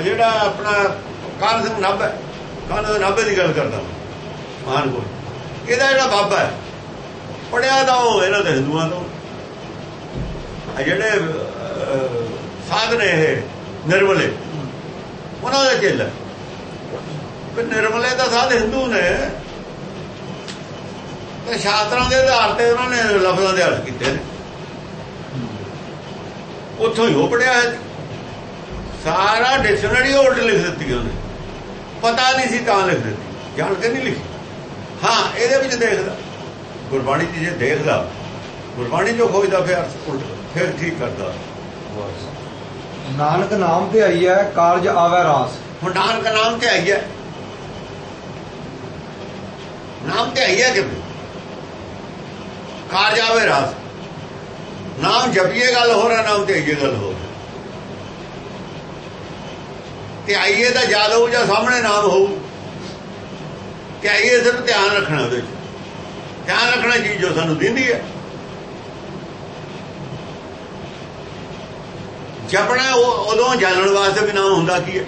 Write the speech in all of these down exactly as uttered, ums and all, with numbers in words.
ਜਿਹੜਾ ਆਪਣਾ ਕਾਹਨ ਸਿੰਘ ਨਾਭਾ, ਕਾਹਨ ਨਾਭੇ ਦੀ ਗੱਲ ਕਰਦਾ ਪਠਾਨਕੋਟ, ਇਹਦਾ ਜਿਹੜਾ ਬਾਬਾ ਹੈ ਪੜਿਆ ਤਾਂ ਉਹ ਇਹਨਾਂ ਦੇ ਹਿੰਦੂਆਂ ਤੋਂ, ਜਿਹੜੇ ਸਾਧ ਨੇ ਇਹ ਨਿਰਮਲੇ ਉਹਨਾਂ ਦਾ ਚੇਲਾ। ਨਿਰਮਲੇ ਦਾ ਸਾਧ ਹਿੰਦੂ ਨੇ ਤੇ ਸ਼ਾਸਤਰਾਂ ਦੇ ਆਧਾਰ ਤੇ ਉਹਨਾਂ ਨੇ ਲਫ਼ਜ਼ਾਂ ਦੇ ਅਰਥ ਕੀਤੇ ਨੇ, ਉੱਥੋਂ ਹੀ ਉਹ ਪੜਿਆ ਹੈ। ਸਾਰਾ ਡਿਕਸ਼ਨਰੀ ਉਲਟ ਲਿਖ ਦਿੱਤੀ ਉਹਨੇ, ਪਤਾ ਨਹੀਂ ਸੀ ਤਾਂ ਲਿਖ ਦਿੱਤੀ, ਜਾਣ ਕੇ ਨਹੀਂ ਲਿਖੀ। ਹਾਂ ਇਹਦੇ ਵਿੱਚ ਦੇਖਦਾ ਗੁਰਬਾਣੀ ਚ, ਜੇ ਦੇਖਦਾ ਗੁਰਬਾਣੀ ਜੋ ਖੋਜਦਾ ਫਿਰ ਉਲਟ ਫਿਰ ਠੀਕ ਕਰਦਾ। ਨਾਨਕ ਨਾਮ ਤੇ ਆਈ ਹੈ ਕਾਰਜ ਆਵੈ ਰਾਸ। ਹੁਣ ਨਾਨਕ ਨਾਮ ਤੇ ਆਈ ਹੈ, ਨਾਮ ਤੇ ਆਈ ਹੈ ਕਿਵੇਂ ਕਾਰਜ ਆਵੇ ਰਾਸ। ਨਾਮ ਜਪੀਏ ਗੱਲ ਹੋ ਰਿਹਾ, ਨਾਮ ਤੇ ਆਈਏ ਗੱਲ ਹੋ ਰਿਹਾ। ਤੇ ਆਈਏ ਤਾਂ ਯਾਦ ਹੋਊ ਜਾਂ ਸਾਹਮਣੇ ਨਾਮ ਹੋਊ, ਤੇ ਆਈਏ ਸਿਰਫ ਧਿਆਨ ਰੱਖਣਾ, ਉਹਦੇ ਚ ਧਿਆਨ ਰੱਖਣਾ ਚੀਜ਼ ਜੋ ਸਾਨੂੰ ਦਿੰਦੀ ਹੈ। ਜਪਣਾ ਉਹ ਉਦੋਂ ਜਾਣਨ ਵਾਸਤੇ ਵੀ ਨਾਮ ਹੁੰਦਾ ਕੀ ਹੈ,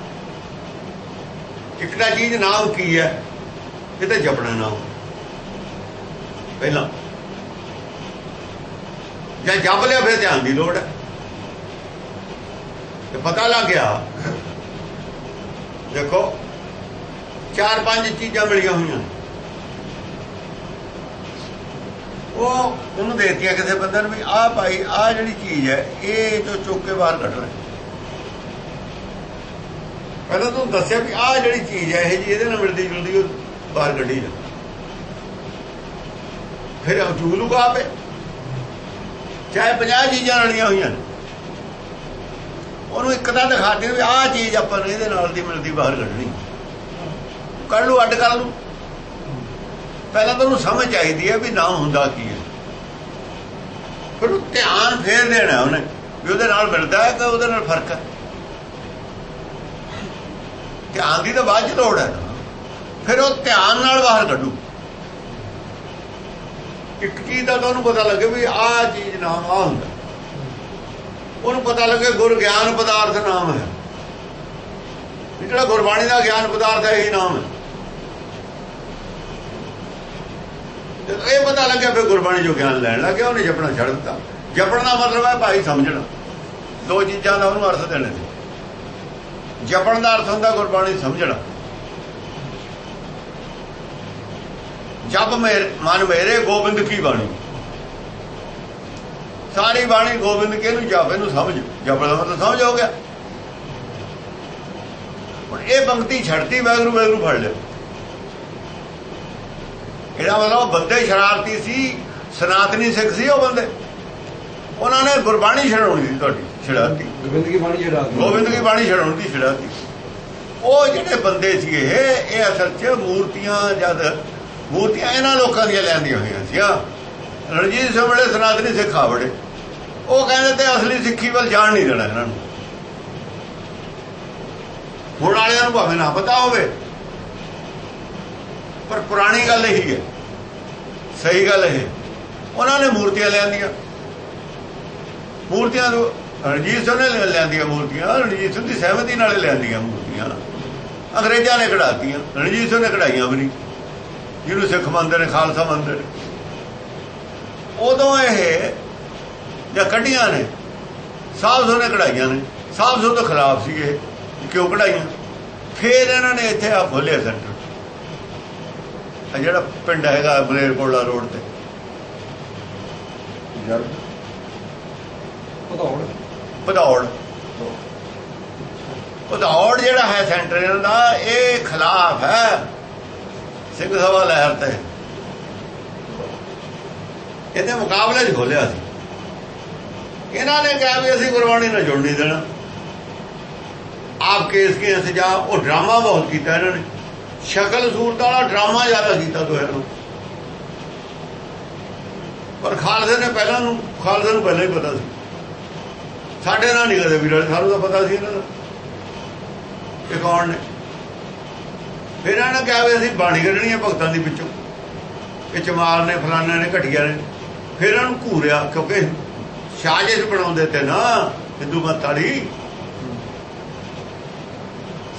ਇਕੜਾ ਚੀਜ਼ ਨਾਮ ਕੀ ਹੈ, ਇਹ ਤਾਂ ਜਪਣਾ ਨਾਮ ਪਹਿਲਾਂ, ਜਾਂ ਜਪ ਲਿਆ ਫਿਰ ਧਿਆਨ ਦੀ ਲੋੜ ਹੈ। ਤੇ ਪਤਾ ਲੱਗ ਗਿਆ, ਦੇਖੋ ਚਾਰ ਪੰਜ ਚੀਜ਼ਾਂ ਮਿਲੀਆਂ ਹੋਈਆਂ, ਉਹ ਉਹਨੂੰ ਦੇ ਦਿੱਤੀਆਂ ਕਿਸੇ ਬੰਦੇ ਨੂੰ ਵੀ ਆਹ ਭਾਈ ਆਹ ਜਿਹੜੀ ਚੀਜ਼ ਹੈ ਇਹ ਜੋ ਚੁੱਕ ਕੇ ਬਾਹਰ ਕੱਢਣਾ। ਪਹਿਲਾਂ ਤੁਹਾਨੂੰ ਦੱਸਿਆ ਵੀ ਆਹ ਜਿਹੜੀ ਚੀਜ਼ ਹੈ ਇਹ ਜੀ ਇਹਦੇ ਨਾਲ ਮਿਲਦੀ ਜੁਲਦੀ ਉਹ ਬਾਹਰ ਕੱਢੀ ਜਾ, ਫਿਰ ਚੂਕ ਲੂਗਾ ਪਏ। ਚਾਹੇ ਪੰਜਾਹ ਚੀਜ਼ਾਂ ਰਲੀਆਂ ਹੋਈਆਂ ਉਹਨੂੰ ਇੱਕ ਤਾਂ ਦਿਖਾਤੀ ਵੀ ਆਹ ਚੀਜ਼ ਆਪਾਂ ਨੂੰ ਇਹਦੇ ਨਾਲ ਦੀ ਮਿਲਦੀ ਬਾਹਰ ਕੱਢਣੀ, ਕੱਢ ਲੂ ਅੱਡ ਕਰ ਲੂ। ਪਹਿਲਾਂ ਤਾਂ ਉਹਨੂੰ ਸਮਝ ਚਾਹੀਦੀ ਹੈ ਵੀ ਨਾਮ ਹੁੰਦਾ ਕੀ ਹੈ, ਫਿਰ ਉਹ ਧਿਆਨ ਫੇਰ ਦੇਣਾ ਉਹਨੇ ਵੀ ਉਹਦੇ ਨਾਲ ਮਿਲਦਾ ਹੈ ਕਿ ਉਹਦੇ ਨਾਲ ਫਰਕ ਹੈ। ਧਿਆਨ ਦੀ ਤਾਂ ਬਾਅਦ ਚ ਲੋੜ ਹੈ, ਫਿਰ ਉਹ ਧਿਆਨ ਨਾਲ ਬਾਹਰ ਕੱਢੂ। ਇੱਕ ਚੀਜ਼ ਦਾ ਤਾਂ ਉਹਨੂੰ ਪਤਾ ਲੱਗੇ ਵੀ ਆਹ ਚੀਜ਼ ਨਾਮ ਆਹ ਹੁੰਦਾ, ਉਹਨੂੰ ਪਤਾ ਲੱਗੇ ਗੁਰ ਗਿਆਨ ਪਦਾਰਥ ਨਾਮ ਹੈ, ਜਿਹੜਾ ਗੁਰਬਾਣੀ ਦਾ ਗਿਆਨ ਪਦਾਰਥ ਹੈ ਇਹੀ ਨਾਮ ਹੈ। ਜਦੋਂ ਇਹ ਪਤਾ ਲੱਗਿਆ ਫਿਰ ਗੁਰਬਾਣੀ ਜੋ ਗਿਆਨ ਲੈਣ ਲੱਗਿਆ, ਉਹਨੇ ਜਪਣਾ ਛੱਡ ਦਿੱਤਾ। ਜਪਣ ਦਾ ਮਤਲਬ ਹੈ ਭਾਈ ਸਮਝਣਾ, ਦੋ ਚੀਜ਼ਾਂ ਦਾ ਉਹਨੂੰ ਅਰਥ ਦੇਣੇ ਸੀ। ਜਪਣ ਦਾ ਅਰਥ ਹੁੰਦਾ ਗੁਰਬਾਣੀ ਸਮਝਣਾ। ਜਪ ਮੇਰੇ ਮਨ ਮੇਰੇ ਗੋਬਿੰਦ ਕੀ ਬਾਣੀ, ਸਾਰੀ ਬਾਣੀ ਗੋਬਿੰਦ ਕੇ ਨੂੰ ਜਪ, ਇਹਨੂੰ ਸਮਝ। ਜਪਣ ਦਾ ਮਤਲਬ ਸਮਝ ਹੋ ਗਿਆ। ਹੁਣ ਇਹ ਬੰਗਤੀ ਛੱਡਤੀ, ਵੈਗਰੂ ਵੈਗਰੂ ਫੜ ਲਿਆ। ਇਹਦਾ ਮਤਲਬ ਬੰਦੇ ਸ਼ਰਾਰਤੀ ਸੀ, ਸਨਾਤਨੀ ਸਿੱਖ ਸੀ ਉਹ ਬੰਦੇ, ਉਹਨਾਂ ਨੇ ਗੁਰਬਾਣੀ ਛਡਾਉਣੀ ਸੀ ਤੁਹਾਡੀ ਛਡਾਤੀ, ਗੋਬਿੰਦ ਕੀ ਬਾਣੀ ਛਡਾਤੀ, ਗੋਬਿੰਦ ਕੀ ਬਾਣੀ ਛਡਾਉਣ ਦੀ ਛਡਾਤੀ। ਉਹ ਜਿਹੜੇ ਬੰਦੇ ਸੀ ਇਹ ਇਹ ਅਸਲ 'ਚ ਮੂਰਤੀਆਂ, ਜਦ ਮੂਰਤੀਆਂ ਇਹਨਾਂ ਲੋਕਾਂ ਦੀਆਂ ਲਿਆਂਦੀਆਂ ਹੋਈਆਂ ਸੀ। ਰਣਜੀਤ ਸਿੰਘ ਵੇਲੇ ਸਨਾਤਨੀ ਸਿੱਖ ਆ ਬੜੇ, ਉਹ ਕਹਿੰਦੇ ਤੇ ਅਸਲੀ ਸਿੱਖੀ ਵੱਲ ਜਾਣ ਨਹੀਂ ਦੇਣਾ ਇਹਨਾਂ ਨੂੰ। ਹੁਣ ਵਾਲਿਆਂ ਨੂੰ ਭਾਵੇਂ ਨਾ ਪਤਾ ਹੋਵੇ, ਪਰ ਪੁਰਾਣੀ ਗੱਲ ਇਹੀ ਹੈ, ਸਹੀ ਗੱਲ ਇਹ। ਉਹਨਾਂ ਨੇ ਮੂਰਤੀਆਂ ਲਿਆਂਦੀਆਂ, ਮੂਰਤੀਆਂ ਨੂੰ ਰਣਜੀਤ ਸਿੰਘ ਨੇ ਲਿਆਂਦੀਆਂ ਮੂਰਤੀਆਂ, ਰਣਜੀਤ ਸਿੰਘ ਦੀ ਸਹਿਮਤੀ ਨਾਲ ਲਿਆਂਦੀਆਂ ਮੂਰਤੀਆਂ। ਅੰਗਰੇਜ਼ਾਂ ਨੇ ਕਢਾਤੀਆਂ, ਰਣਜੀਤ ਸਿੰਘ ਨੇ ਕਢਾਈਆਂ ਵੀ ਨਹੀਂ, ਜਿਹਨੂੰ ਸਿੱਖ ਮੰਨਦੇ ਨੇ, ਖਾਲਸਾ ਮੰਨਦੇ ਨੇ। ਉਦੋਂ ਇਹ ਜਾਂ ਕੱਢੀਆਂ ਨੇ, ਸਾਹਿਬ ਸਿੰਘ ਨੇ ਕਢਾਈਆਂ ਨੇ, ਸਾਹਿਬ ਸਿੰਘ ਤੋਂ ਖਿਲਾਫ ਸੀ ਇਹ, ਕਿਉਂ ਕਢਾਈਆਂ। ਫਿਰ ਇਹਨਾਂ ਨੇ ਇੱਥੇ ਆ ਖੋਲਿਆ ਸੈਂਟਰ, ਜਿਹੜਾ ਪਿੰਡ ਹੈਗਾ ਮਲੇਰਕੋਟਲਾ ਰੋਡ ਤੇ ਭਦੌੜ, ਭਦੌੜ ਭਦੌੜ ਜਿਹੜਾ ਹੈ ਸੈਂਟਰ ਇਹਨਾਂ ਦਾ, ਇਹ ਖਿਲਾਫ ਹੈ ਸਿੰਘ ਸਭਾ ਲਹਿਰ ਤੇ। ਇਹਦੇ ਮੁਕਾਬਲੇ 'ਚ ਖੋਲਿਆ ਸੀ। ਇਹਨਾਂ ਨੇ ਕਿਹਾ ਵੀ ਅਸੀਂ ਗੁਰਬਾਣੀ ਨਾਲ ਜੁੜ ਨਹੀਂ ਦੇਣਾ, ਆਪ ਕੇਸ ਕੇ ਇੰਤਜਾ। ਉਹ ਡਰਾਮਾ ਬਹੁਤ ਕੀਤਾ ਇਹਨਾਂ ਨੇ, ਸ਼ਕਲ ਸੂਰਤ ਵਾਲਾ ਡਰਾਮਾ ਜ਼ਿਆਦਾ ਕੀਤਾ ਦੋਹਾਂ ਨੂੰ। ਪਰ ਖਾਲਸੇ ਨੇ ਪਹਿਲਾਂ ਨੂੰ ਖਾਲਸੇ ਨੂੰ ਪਹਿਲਾਂ ਹੀ ਪਤਾ ਸੀ, ਸਾਡੇ ਨਾਲ ਨਹੀਂ ਕਦੇ ਵੀ ਰਲੇ, ਸਾਨੂੰ ਤਾਂ ਪਤਾ ਸੀ ਇਹਨਾਂ ਦਾ ਇਹ ਕੌਣ ਨੇ। ਫਿਰ ਇਹਨਾਂ ਨੇ ਕਿਹਾ ਵੀ ਅਸੀਂ ਬਾਣੀ ਕੱਢਣੀ ਹੈ ਭਗਤਾਂ ਦੀ ਵਿੱਚੋਂ, ਇਹ ਚਮਾਰ ਨੇ, ਫਲਾਨੇ ਨੇ, ਘਟੀਆ ਨੇ। ਫਿਰ ਇਹਨਾਂ ਨੂੰ ਘੂਰਿਆ, ਕਿਉਂਕਿ ਸਾਜ਼ਿਸ਼ ਬਣਾਉਂਦੇ ਤੇ ਨਾ ਹਿੰਦੂ ਮਤ ਵਾਲੀ,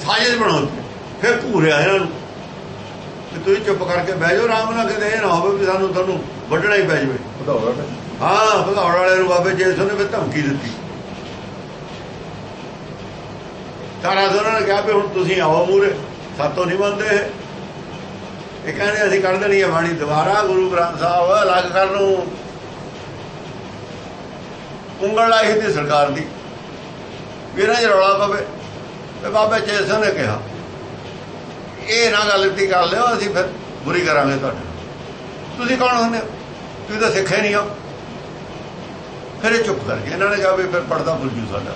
ਸਾਜ਼ਿਸ਼ ਬਣਾਉਂਦੇ। ਫਿਰ ਘੂਰਿਆ ਇਹਨਾਂ ਨੂੰ ਕਿ ਤੁਸੀਂ ਚੁੱਪ ਕਰਕੇ ਬਹਿ ਜਾਓ ਆਰਾਮ ਨਾਲ, ਕਿਤੇ ਇਹ ਨਾ ਹੋਵੇ ਵੀ ਸਾਨੂੰ ਤੁਹਾਨੂੰ ਵੱਢਣਾ ਹੀ ਪੈ ਜਾਵੇ। ਹਾਂ, ਭਗੌੜ ਵਾਲੇ ਨੂੰ ਬਾਬੇ ਜੇਸੂ ਨੇ ਫਿਰ ਧਮਕੀ ਦਿੱਤੀ। ਤਾਰਾ ਉਹਨਾਂ ਨੇ ਕਿਹਾ ਵੀ ਹੁਣ ਤੁਸੀਂ ਆਓ ਮੂਹਰੇ, ਸਾਤੋਂ ਨਹੀਂ ਮੰਨਦੇ ਇਹ। ਇਹ ਕਹਿੰਦੇ ਅਸੀਂ ਕੱਢ ਦੇਣੀ ਹੈ ਬਾਣੀ ਦੁਬਾਰਾ, ਗੁਰੂ ਗ੍ਰੰਥ ਸਾਹਿਬ ਅਲੱਗ ਕਰਨ ਨੂੰ ਉਂਗਲ ਲਾਈ ਸੀ ਸਰਕਾਰ ਦੀ ਵੀ ਇਹਨਾਂ 'ਚ ਰੌਲਾ ਪਵੇ। ਤੇ ਬਾਬੇ ਜੇਸੂ ਨੇ ਕਿਹਾ ਇਹ ਨਾ ਗਲਤੀ ਕਰ ਲਿਓ, ਅਸੀਂ ਫਿਰ ਬੁਰੀ ਕਰਾਂਗੇ ਤੁਹਾਡੇ। ਤੁਸੀਂ ਕੌਣ ਹੁੰਦੇ ਹੋ? ਤੁਸੀਂ ਤਾਂ ਸਿੱਖੇ ਨਹੀਂ ਹੋ। ਫਿਰ ਇਹ ਚੁੱਪ ਕਰਕੇ ਇਹਨਾਂ ਨੇ ਕਿਹਾ ਵੀ ਫਿਰ ਪੜਦਾ ਭੁੱਲ ਜੂ ਸਾਡਾ।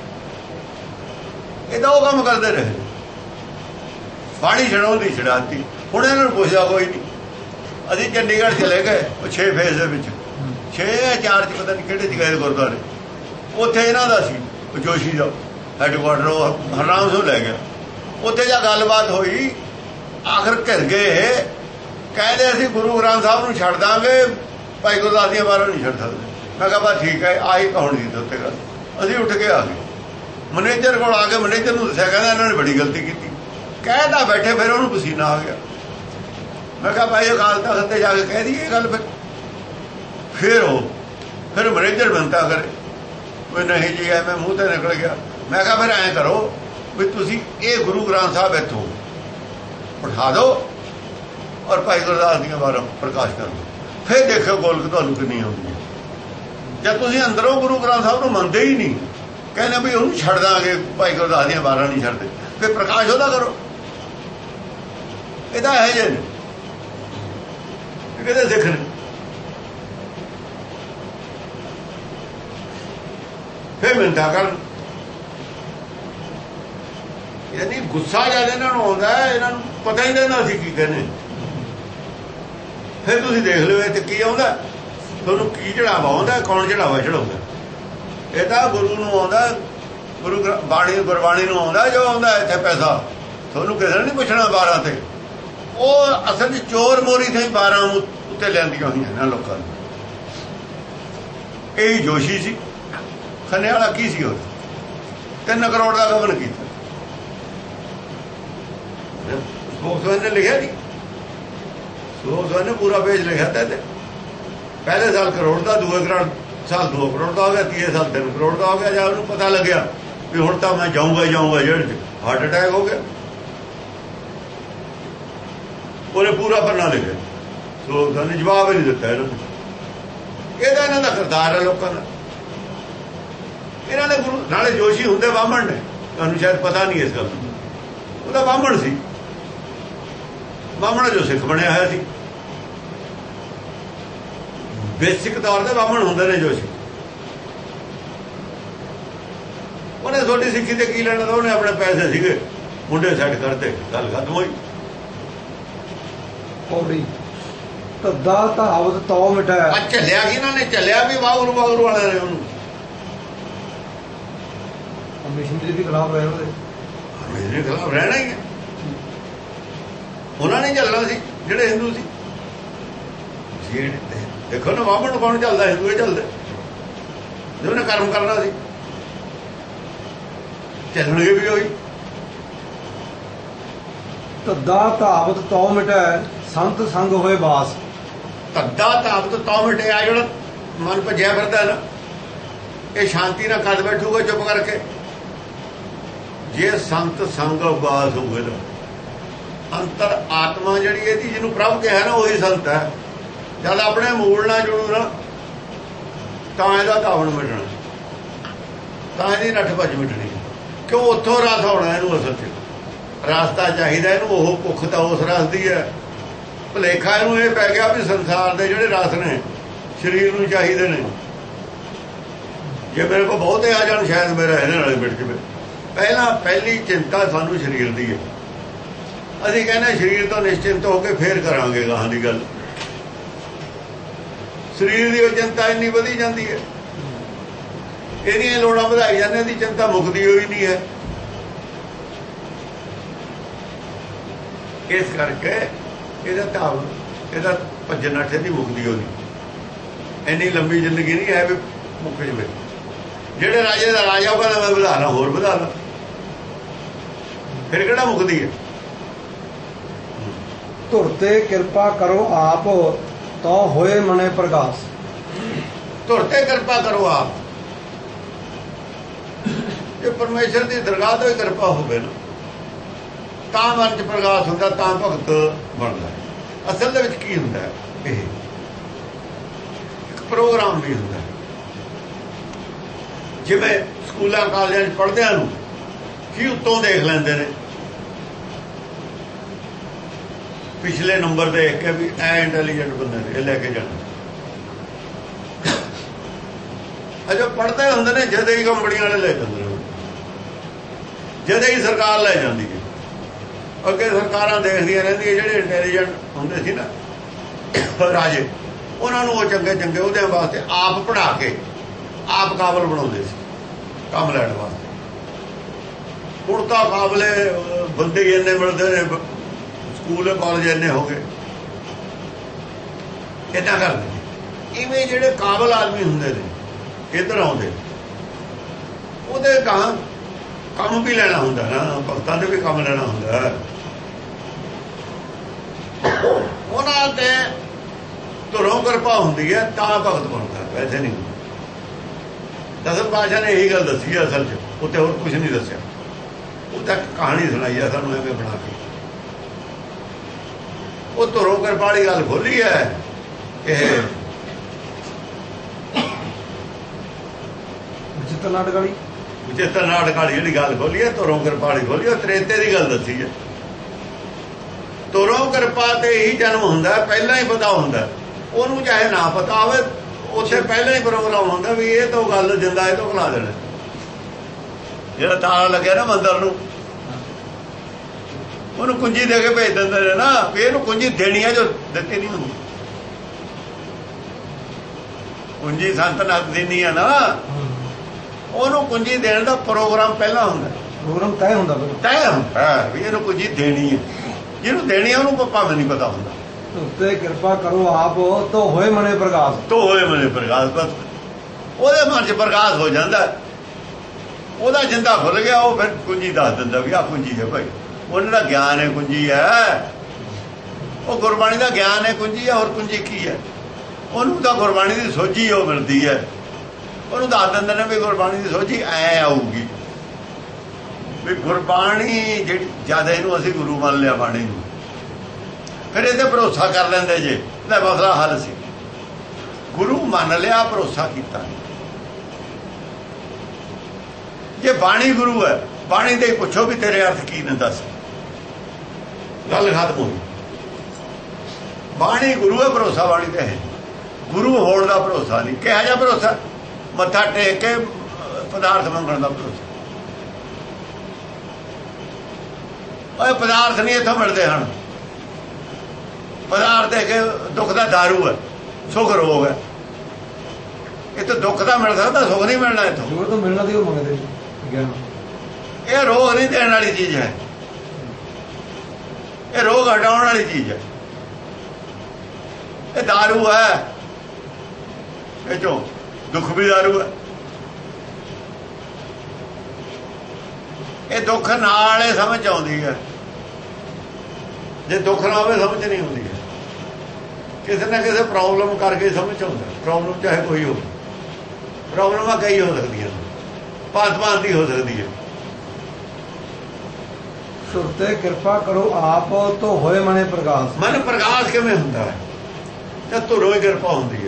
ਇਹਦਾ ਉਹ ਕੰਮ ਕਰਦੇ ਰਹੇ, ਬਾਣੀ ਛਡਾਉਂਦੀ ਛਡਾਤੀ। ਹੁਣ ਇਹਨਾਂ ਨੂੰ ਪੁੱਛਦਾ ਕੋਈ ਨਹੀਂ। ਅਸੀਂ ਚੰਡੀਗੜ੍ਹ ਚਲੇ ਗਏ, ਉਹ ਛੇ ਫੇਜ਼ ਦੇ ਵਿੱਚ, ਛੇ ਚਾਰ 'ਚ ਪਤਾ ਨਹੀਂ ਕਿਹੜੇ 'ਚ ਗਏ ਗੁਰਦੁਆਰੇ। ਉੱਥੇ ਇਹਨਾਂ ਦਾ ਸੀ ਜੋਸ਼ੀ ਦਾ ਹੈਡਕੁਆਟਰ, ਉਹ ਹਰਨਾਮ ਸਿੰਘ ਲੈ ਗਿਆ। ਉੱਥੇ ਜਾ ਗੱਲਬਾਤ ਹੋਈ, ਆਖਰ ਘਿਰ ਗਏ। ਕਹਿੰਦੇ ਅਸੀਂ ਗੁਰੂ ਗ੍ਰੰਥ ਸਾਹਿਬ ਨੂੰ ਛੱਡ ਦਾਂਗੇ, ਭਾਈ ਗੁਰਦਾਸ ਦੀਆਂ ਬਾਰਾਂ ਨਹੀਂ ਛੱਡ ਸਕਦੇ। ਮੈਂ ਕਿਹਾ ਬਸ ਠੀਕ ਹੈ, ਆਹੀ ਕਹਾਉਣ ਦੀ ਉੱਤੇ ਗੱਲ। ਅਸੀਂ ਉੱਠ ਕੇ ਆ ਗਏ, ਮੈਨੇਜਰ ਕੋਲ ਆ ਕੇ ਮੈਨੇਜਰ ਨੂੰ ਦੱਸਿਆ, ਕਹਿੰਦਾ ਇਹਨਾਂ ਨੇ ਬੜੀ ਗਲਤੀ ਕੀਤੀ। ਕਹਿਦਾ ਬੈਠੇ, ਫਿਰ ਉਹਨੂੰ ਪਸੀਨਾ ਆ ਗਿਆ। ਮੈਂ ਕਿਹਾ ਭਾਈ ਅਕਾਲ ਤਖ਼ਤ ਤੇ ਜਾ ਕੇ ਕਹਿ ਦਈਏ ਗੱਲ। ਫਿਰ ਫਿਰ ਉਹ ਫਿਰ ਮੈਨੇਜਰ ਬਣਤਾ ਕਰੇ ਵੀ ਨਹੀਂ ਜੀ, ਐਵੇਂ ਮੂੰਹ ਤੇ ਨਿਕਲ ਗਿਆ। ਮੈਂ ਕਿਹਾ ਫਿਰ ਐਂ ਕਰੋ ਵੀ ਤੁਸੀਂ ਇਹ ਗੁਰੂ ਗ੍ਰੰਥ ਸਾਹਿਬ ਇੱਥੋਂ ਉਠਾ ਦਿਓ ਔਰ ਭਾਈ ਗੁਰਦਾਸ ਦੀਆਂ ਬਾਰਾਂ ਪ੍ਰਕਾਸ਼ ਕਰ ਦਿਓ, ਫਿਰ ਦੇਖਿਓ ਗੋਲਕ ਤੁਹਾਨੂੰ ਕਿੰਨੀ ਆਉਂਦੀ ਹੈ। ਜਦ ਤੁਸੀਂ ਅੰਦਰੋਂ ਗੁਰੂ ਗ੍ਰੰਥ ਸਾਹਿਬ ਨੂੰ ਮੰਨਦੇ ਹੀ ਨਹੀਂ, ਕਹਿੰਦੇ ਵੀ ਉਹਨੂੰ ਛੱਡ ਦਾਂਗੇ, ਭਾਈ ਗੁਰਦਾਸ ਦੀਆਂ ਬਾਰਾਂ ਨਹੀਂ ਛੱਡਦੇ, ਫਿਰ ਪ੍ਰਕਾਸ਼ ਉਹਦਾ ਕਰੋ। ਇਹਦਾ ਹੈ ਜੇ ਕਿਤੇ ਸਿੱਖ ਨੇ। ਫਿਰ ਮਿੰਟਾਂ ਕਰਨ, ਯਾਨੀ ਗੁੱਸਾ ਜਦ ਇਹਨਾਂ ਨੂੰ ਆਉਂਦਾ, ਇਹਨਾਂ ਨੂੰ ਪਤਾ ਹੀ ਨਹੀਂ ਰਹਿੰਦਾ ਅਸੀਂ ਕੀ ਕਹਿੰਦੇ। ਫਿਰ ਤੁਸੀਂ ਦੇਖ ਲਿਓ ਇਹ ਕੀ ਆਉਂਦਾ, ਤੁਹਾਨੂੰ ਕੀ ਚੜਾਵਾ ਆਉਂਦਾ, ਕੌਣ ਚੜਾਵਾ ਚੜਾਉਂਦਾ। ਇਹ ਤਾਂ ਗੁਰੂ ਨੂੰ ਆਉਂਦਾ, ਗੁਰੂ ਬਾਣੀ ਗੁਰਬਾਣੀ ਨੂੰ ਆਉਂਦਾ ਜੋ ਆਉਂਦਾ ਇੱਥੇ ਪੈਸਾ। ਤੁਹਾਨੂੰ ਕਿਸੇ ਨੇ ਨਹੀਂ ਪੁੱਛਣਾ ਬਾਰਾਂ ਤੇ। ਉਹ ਅਸਲ 'ਚ ਚੋਰ ਮੋਰੀ ਤੇ ਬਾਰਾਂ ਉੱਤੇ ਲਿਆਂਦੀਆਂ ਹੋਈਆਂ ਇਹਨਾਂ ਲੋਕਾਂ ਨੂੰ। ਇਹ ਜੋਸ਼ੀ ਸੀ, ਖੰਨੇ ਵਾਲਾ ਕੀ ਸੀ, ਉਹ ਤਿੰਨ ਕਰੋੜ ਦਾ ਗਬਨ ਕੀਤਾ। ਸੋਖਸਵਾਨ ਨੇ ਲਿਖਿਆ ਨਹੀਂ, ਸੋਖਸਵਾਨ ਨੇ ਪੂਰਾ ਪੇਜ ਲਿਖਿਆ ਤਾਂ ਪਹਿਲੇ ਸਾਲ ਕਰੋੜ ਦਾ, ਦੂਏ ਕਰੋੜ ਸਾਲ ਦੋ ਕਰੋੜ ਦਾ ਹੋ ਗਿਆ, ਤੀਏ ਸਾਲ ਤਿੰਨ ਕਰੋੜ ਦਾ ਹੋ ਗਿਆ। ਜਾਂ ਉਹਨੂੰ ਪਤਾ ਲੱਗਿਆ ਵੀ ਹੁਣ ਤਾਂ ਮੈਂ ਜਾਊਂਗਾ ਜਾਊਂਗਾ ਜੇਲ੍ਹ 'ਚ, ਹਾਰਟ ਅਟੈਕ ਹੋ ਗਿਆ। ਉਹਨੇ ਪੂਰਾ ਪੰਨਾ ਲਿਖਿਆ, ਸੋਖਸਵਾਨ ਨੇ ਜਵਾਬ ਹੀ ਨਹੀਂ ਦਿੱਤਾ ਇਹਨੂੰ। ਇਹਦਾ ਇਹਨਾਂ ਦਾ ਕਰਤਾਰ ਹੈ ਲੋਕਾਂ ਦਾ। ਇਹਨਾਂ ਨੇ ਗੁਰੂ ਨਾਲੇ ਜੋਸ਼ੀ ਹੁੰਦੇ ਬਾਹਮਣ ਨੇ, ਤੁਹਾਨੂੰ ਸ਼ਾਇਦ ਪਤਾ ਨਹੀਂ ਇਸ ਗੱਲ ਨੂੰ। ਉਹਦਾ ਬਾਹਮਣ ਸੀ, ਬਾਹਮਣ ਜੋ ਸਿੱਖ ਬਣਿਆ ਹੋਇਆ ਸੀ। ਬੇਸਿਕ ਤੌਰ ਤੇ ਬਾਹਮਣ ਹੁੰਦੇ ਨੇ ਜੋਸ਼ੀ। ਉਹਨੇ ਤੁਹਾਡੀ ਸਿੱਖੀ ਤੇ ਕੀ ਲੈਣਾ, ਤਾਂ ਉਹਨੇ ਆਪਣੇ ਪੈਸੇ ਸੀਗੇ ਮੁੰਡੇ ਸੈੱਟ ਕਰਤੇ, ਗੱਲ ਖਤਮ ਹੋਈ। ਪੌੜੀ ਧੱਦਾ ਧਾਵਤ ਤੌ ਮਿਟਾਇਆ। ਆ ਝੱਲਿਆ ਕਿ ਇਹਨਾਂ ਨੇ ਝੱਲਿਆ ਵੀ ਵਾਗਰੂ ਵਾਗਰੂ ਵਾਲਿਆਂ ਨੇ ਉਹਨੂੰ। ਮਿਸ਼ਨਰੀ ਦੇ ਖਿਲਾਫ ਰਹੇ ਉਹਦੇ, ਮੇਰੇ ਖਿਲਾਫ ਰਹਿਣਾ ਹੀ ਹੈ। ਉਹਨਾਂ ਨੇ ਝੱਲਣਾ ਸੀ ਜਿਹੜੇ ਹਿੰਦੂ ਸੀ। ਦੇਖੋ ਨਾ ਬਾਹਮਣ ਕੌਣ ਚੱਲਦਾ, ਹਿੰਦੂ ਹੀ ਚੱਲਦੇ। ਜਿਹਨੇ ਕਰਮ ਕਰਨਾ ਸੀ ਚੱਲਣਗੇ ਵੀ ਉਹੀ। ਧੱਦਾ ਧਾਵਤ ਤੌ ਮਿਟਾਇਆ, ਸੰਤ ਸੰਗ ਹੋਏ ਬਾਸ। ਧੱਦਾ ਧਾਵਤ ਤੌ ਮਿਟਿਆ, ਜਿਹੜਾ ਮਨ ਭੱਜਿਆ ਫਿਰਦਾ ਨਾ, ਇਹ ਸ਼ਾਂਤੀ ਨਾਲ ਕੱਢ ਬੈਠੂਗਾ ਚੁੱਪ ਕਰਕੇ। ਜੇ ਸੰਤ ਸੰਗ ਉਬਾਸ ਹੋਵੇ ਨਾ, ਅੰਤਰ ਆਤਮਾ ਜਿਹੜੀ ਇਹਦੀ ਜਿਹਨੂੰ ਪ੍ਰਭ ਕਿਹਾ ਨਾ, ਉਹੀ ਸੰਤ ਹੈ। ਜਦ ਆਪਣੇ ਮੂਲ ਨਾਲ ਜੁੜੂ ਨਾ, ਤਾਂ ਇਹਦਾ ਧਾਵਣ ਮਿਟਣਾ, ਤਾਂ ਇਹਦੀ ਨੱਠ ਭੱਜ ਮਿਟਣੀ। ਕਿਉਂ ਉੱਥੋਂ ਰਸ ਆਉਣਾ ਇਹਨੂੰ। ਅਸਲ 'ਚ ਰਸਤਾ ਚਾਹੀਦਾ ਇਹਨੂੰ, ਉਹ ਭੁੱਖ ਤਾਂ ਉਸ ਰਸ ਦੀ ਹੈ। ਭੁਲੇਖਾ ਇਹਨੂੰ ਇਹ ਪੈ ਗਿਆ ਵੀ ਸੰਸਾਰ ਦੇ ਜਿਹੜੇ ਰਸ ਨੇ ਸਰੀਰ ਨੂੰ ਚਾਹੀਦੇ ਨੇ। ਜੇ ਮੇਰੇ ਕੋਲ ਬਹੁਤੇ ਆ ਜਾਣ ਸ਼ਾਇਦ ਮੇਰਾ ਇਹਦੇ ਨਾਲ ਮਿਟ ਜਾਵੇ। ਪਹਿਲਾਂ ਪਹਿਲੀ ਚਿੰਤਾ ਸਾਨੂੰ ਸਰੀਰ ਦੀ ਹੈ। ਅਸੀਂ ਕਹਿੰਦੇ ਸਰੀਰ ਤੋਂ ਨਿਸ਼ਚਿੰਤ ਹੋ ਕੇ ਫੇਰ ਕਰਾਂਗੇ ਗਾਹਾਂ ਦੀ ਗੱਲ। ਸਰੀਰ ਦੀ ਉਹ ਚਿੰਤਾ ਇੰਨੀ ਵਧੀ ਜਾਂਦੀ ਹੈ, ਇਹਦੀਆਂ ਲੋੜਾਂ ਵਧਾਈ ਜਾਂਦੇ, ਇਹਦੀ ਚਿੰਤਾ ਮੁੱਕਦੀ ਹੋਈ ਨਹੀਂ ਹੈ। ਇਸ ਕਰਕੇ ਇਹਦਾ ਧਾਵ, ਇਹਦਾ ਭੱਜਣ ਨੱਠੇ ਦੀ ਮੁੱਕਦੀ ਹੋਣੀ। ਇੰਨੀ ਲੰਬੀ ਜ਼ਿੰਦਗੀ ਨਹੀਂ ਹੈ ਵੀ ਮੁੱਕ ਜਾਵੇ। ਜਿਹੜੇ ਰਾਜੇ ਦਾ ਰਾਜਾ ਉਹ ਕਹਿੰਦਾ ਮੈਂ ਵਧਾ ਲਾ, ਹੋਰ ਵਧਾ ਲਾ। ਫਿਰ ਕਿਹੜਾ ਮੁਕਦੀ ਹੈ। ਧੁਰ ਤੇ ਕਿਰਪਾ ਕਰੋ ਆਪ ਤਾਂ ਹੋਏ ਮਨੇ ਪ੍ਰਗਾਸ। ਧੁਰ ਤੇ ਕਿਰਪਾ ਕਰੋ ਆਪ, ਜੇ ਪਰਮੇਸ਼ਰ ਦੀ ਦਰਗਾਹ ਤੋਂ ਹੀ ਕਿਰਪਾ ਹੋਵੇ ਨਾ ਤਾਂ ਮਨ 'ਚ ਪ੍ਰਗਾਸ ਹੁੰਦਾ, ਤਾਂ ਭਗਤ ਬਣਦਾ। ਅਸਲ ਦੇ ਵਿੱਚ ਕੀ ਹੁੰਦਾ, ਇਹ ਇੱਕ ਪ੍ਰੋਗਰਾਮ ਵੀ ਹੁੰਦਾ। ਜਿਵੇਂ ਸਕੂਲਾਂ ਕਾਲਜਾਂ 'ਚ ਪੜ੍ਹਦਿਆਂ ਨੂੰ ਕੀ ਉੱਤੋਂ ਦੇਖ ਲੈਂਦੇ ਨੇ, ਪਿਛਲੇ ਨੰਬਰ ਦੇਖ ਕੇ ਵੀ ਐ ਇੰਟੈਲੀਜੈਂਟ ਬੰਦੇ ਨੇ ਇਹ ਲੈ ਕੇ ਜਾਣਾ। ਅਜੋ ਪੜ੍ਹਦੇ ਹੁੰਦੇ ਨੇ ਜਦੇ ਹੀ ਕੰਪਨੀਆਂ ਵਾਲੇ ਲੈ ਜਾਂਦੇ ਨੇ, ਜਦੇ ਹੀ ਸਰਕਾਰ ਲੈ ਜਾਂਦੀ ਹੈ। ਅੱਗੇ ਸਰਕਾਰਾਂ ਦੇਖਦੀਆਂ ਰਹਿੰਦੀਆਂ, ਜਿਹੜੇ ਇੰਟੈਲੀਜੈਂਟ ਹੁੰਦੇ ਸੀ ਨਾ ਰਾਜੇ, ਉਹਨਾਂ ਨੂੰ ਉਹ ਚੰਗੇ ਚੰਗੇ ਉਹਦੇ ਵਾਸਤੇ ਆਪ ਪੜ੍ਹਾ ਕੇ ਆਪ ਕਾਬਲ ਬਣਾਉਂਦੇ ਸੀ ਕੰਮ ਲੈਣ ਵਾਸਤੇ। ਹੁਣ ਤਾਂ ਕਾਬਲੇ ਬੰਦੇ ਹੀ ਇੰਨੇ ਮਿਲਦੇ ਨੇ, ਸਕੂਲ ਕਾਲਜ ਇੰਨੇ ਹੋ ਗਏ, ਇੱਦਾਂ ਕਰਦੇ। ਇਵੇਂ ਜਿਹੜੇ ਕਾਬਲ ਆਦਮੀ ਹੁੰਦੇ ਨੇ ਇੱਧਰ ਆਉਂਦੇ, ਉਹਦੇ ਗਾਂ ਕੰਮ ਵੀ ਲੈਣਾ ਹੁੰਦਾ ਨਾ, ਭਗਤਾਂ ਦੇ ਵੀ ਕੰਮ ਲੈਣਾ ਹੁੰਦਾ। ਉਹਨਾਂ ਤੇ ਧੁਰੋਂ ਕਿਰਪਾ ਹੁੰਦੀ ਹੈ ਤਾਂ ਭਗਤ ਬਣਦਾ, ਵੈਸੇ ਨਹੀਂ ਹੁੰਦਾ। ਦਸਮ ਪਾਤਸ਼ਾਹ ਨੇ ਇਹੀ ਗੱਲ ਦੱਸੀ ਹੈ ਅਸਲ 'ਚ, ਉੱਥੇ ਹੋਰ ਕੁਛ ਨਹੀਂ ਦੱਸਿਆ। ਉਹ ਤਾਂ ਕਹਾਣੀ ਸੁਣਾਈ ਹੈ ਸਾਨੂੰ ਐਵੇਂ ਬਣਾ ਕੇ। ਉਹ ਧੁਰੋਂ ਕਿਰਪਾ ਵਾਲੀ ਗੱਲ ਖੋਲੀ ਹੈ। ਇਹ ਵਿਚਿੱਤਰ ਨਾਟਕ ਵਾਲੀ ਵਿਚਿੱਤਰ ਨਾਟਕ ਵਾਲੀ ਜਿਹੜੀ ਗੱਲ ਖੋਲੀ ਹੈ, ਧੁਰੋਂ ਕਿਰਪਾ ਵਾਲੀ ਖੋਲੀ, ਉਹ ਤ੍ਰੇਤੇ ਦੀ ਗੱਲ ਦੱਸੀ ਹੈ। ਧੁਰੋਂ ਕਿਰਪਾ ਤੇ ਹੀ ਜਨਮ ਹੁੰਦਾ, ਪਹਿਲਾਂ ਹੀ ਪਤਾ ਹੁੰਦਾ ਉਹਨੂੰ, ਚਾਹੇ ਨਾ ਪਤਾ ਹੋਵੇ। ਉੱਥੇ ਪਹਿਲਾਂ ਹੀ ਪ੍ਰੋਗਰਾਮ ਹੁੰਦਾ ਵੀ ਇਹ ਤੋਂ ਗੱਲ ਜਿੰਦਾ ਇਹ ਤੋਂ ਖਿਲਾ ਦੇਣਾ। ਜਿਹੜਾ ਤਾਲਾ ਲੱਗਿਆ ਨਾ ਮੰਦਰ ਨੂੰ, ਉਹਨੂੰ ਕੁੰਜੀ ਦੇ ਕੇ ਭੇਜ ਦਿੰਦੇ ਨੇ ਨਾ, ਵੀ ਇਹਨੂੰ ਕੁੰਜੀ ਦੇਣੀ ਹੈ, ਜੋ ਦਿੱਤੀ ਨਹੀਂ ਹੁੰਦੀ। ਕੁੰਜੀ ਸੰਤ ਨੱਕ ਦੇਣੀ ਹੈ ਨਾ, ਉਹਨੂੰ ਕੁੰਜੀ ਦੇਣ ਦਾ ਪ੍ਰੋਗਰਾਮ ਪਹਿਲਾਂ ਹੁੰਦਾ। ਪ੍ਰੋਗਰਾਮ ਤੈਅ ਹੁੰਦਾ, ਤੈਅ ਹੁੰਦਾ ਵੀ ਇਹਨੂੰ ਕੁੰਜੀ ਦੇਣੀ ਹੈ। ਜਿਹਨੂੰ ਦੇਣੀ ਹੈ ਉਹਨੂੰ ਭਾਵੇਂ ਨਹੀਂ ਪਤਾ ਹੁੰਦਾ। ਤੇ ਕਿਰਪਾ ਕਰੋ ਆਪ ਤਾਂ ਹੋਏ ਮਨੇ ਪ੍ਰਗਾਸ। ਤੋ ਹੋਏ ਮਨੇ ਪ੍ਰਗਾਸ, ਬਸ ਉਹਦੇ ਮਨ 'ਚ ਪ੍ਰਗਾਸ ਹੋ ਜਾਂਦਾ। ਉਹਦਾ ਜਿੰਦਾ ਖੁੱਲ ਗਿਆ, ਉਹ ਫਿਰ ਕੁੰਜੀ ਦੱਸ ਦਿੰਦਾ ਵੀ ਆਹ ਕੁੰਜੀ ਹੈ ਭਾਈ। ਉਹਨਾਂ ਦਾ ਗਿਆਨ ਹੈ ਕੁੰਜੀ ਹੈ, ਉਹ ਗੁਰਬਾਣੀ ਦਾ ਗਿਆਨ ਹੈ ਕੁੰਜੀ ਹੈ। ਹੋਰ ਕੁੰਜੀ ਕੀ ਹੈ? ਉਹਨੂੰ ਤਾਂ ਗੁਰਬਾਣੀ ਦੀ ਸੋਝੀ ਉਹ ਮਿਲਦੀ ਹੈ। ਉਹਨੂੰ ਦੱਸ ਦਿੰਦੇ ਨੇ ਵੀ ਗੁਰਬਾਣੀ ਦੀ ਸੋਝੀ ਐ ਆਊਗੀ, ਵੀ ਗੁਰਬਾਣੀ ਜਿਹੜੀ ਜਿਆਦਾ ਇਹਨੂੰ ਅਸੀਂ ਗੁਰੂ ਮੰਨ ਲਿਆ ਬਾਣੀ ਨੂੰ, ਫਿਰ ਇਹਦੇ ਭਰੋਸਾ ਕਰ ਲੈਂਦੇ ਜੇ ਇਹਦਾ ਮਸਲਾ ਹੱਲ ਸੀ। ਗੁਰੂ ਮੰਨ ਲਿਆ, ਭਰੋਸਾ ਕੀਤਾ। ਜੇ ਬਾਣੀ ਗੁਰੂ ਹੈ, ਬਾਣੀ ਦੇ ਪੁੱਛੋ ਵੀ ਤੇਰੇ ਅਰਥ ਕੀ ਨੇ, ਦੱਸ, ਗੱਲ ਖਤਮ ਹੋਈ। ਬਾਣੀ ਗੁਰੂ ਹੈ, ਭਰੋਸਾ ਬਾਣੀ ਤੇ ਹੈ। ਗੁਰੂ ਹੋਣ ਦਾ ਭਰੋਸਾ ਨਹੀਂ। ਕਿਹਾ ਜਾ ਭਰੋਸਾ? ਮੱਥਾ ਟੇਕ ਕੇ ਪਦਾਰਥ ਮੰਗਣ ਦਾ ਭਰੋਸਾ। ਉਹ ਪਦਾਰਥ ਨਹੀਂ ਇੱਥੋਂ ਮਿਲਦੇ ਹਨ। ਪਦਾਰਥ ਦੇ ਕੇ ਦੁੱਖ ਦਾ ਦਾਰੂ ਹੈ, ਸੁਖ ਰੋਗ ਹੈ। ਇਹ ਤਾਂ ਦੁੱਖ ਦਾ ਮਿਲ ਸਕਦਾ, ਸੁਖ ਨਹੀਂ ਮਿਲਣਾ ਇੱਥੋਂ। ਸੁਖ ਤਾਂ ਮਿਲਣਾ ਦੀ ਉਹ ਮੰਗਦੇ ਗਿਆਨ। ਇਹ ਰੋਗ ਨਹੀਂ ਦੇਣ ਵਾਲੀ ਚੀਜ਼ ਹੈ, ਇਹ ਰੋਗ ਹਟਾਉਣ ਵਾਲੀ ਚੀਜ਼ ਹੈ। ਇਹ ਦਾਰੂ ਹੈ, ਇਹ ਚੋਂ ਦੁੱਖ ਵੀ ਦਾਰੂ ਹੈ। ਇਹ ਦੁੱਖ ਨਾਲ ਇਹ ਸਮਝ ਆਉਂਦੀ ਹੈ, ਜੇ ਦੁੱਖ ਨਾ ਹੋਵੇ ਸਮਝ ਨਹੀਂ ਆਉਂਦੀ ਹੈ। ਕਿਸੇ ਨਾ ਕਿਸੇ ਪ੍ਰੋਬਲਮ ਕਰਕੇ ਸਮਝ ਆਉਂਦਾ। ਪ੍ਰੋਬਲਮ ਚਾਹੇ ਕੋਈ ਹੋਵੇ, ਪ੍ਰੋਬਲਮਾਂ ਕਈ ਹੋ ਸਕਦੀਆਂ, ਭਾਂਤ ਭਾਂਤ ਦੀ ਹੋ ਸਕਦੀ ਹੈ। ਸੁਰਤੇ ਕਿਰਪਾ ਕਰੋ ਆਪ ਤੋਂ ਹੋਏ ਮਨੇ ਪ੍ਰਗਾਸ। ਮਨ ਪ੍ਰਗਾਸ ਕਿਵੇਂ ਹੁੰਦਾ ਹੈ? ਜਦ ਧੁਰੋਂ ਹੀ ਕਿਰਪਾ ਹੁੰਦੀ ਹੈ।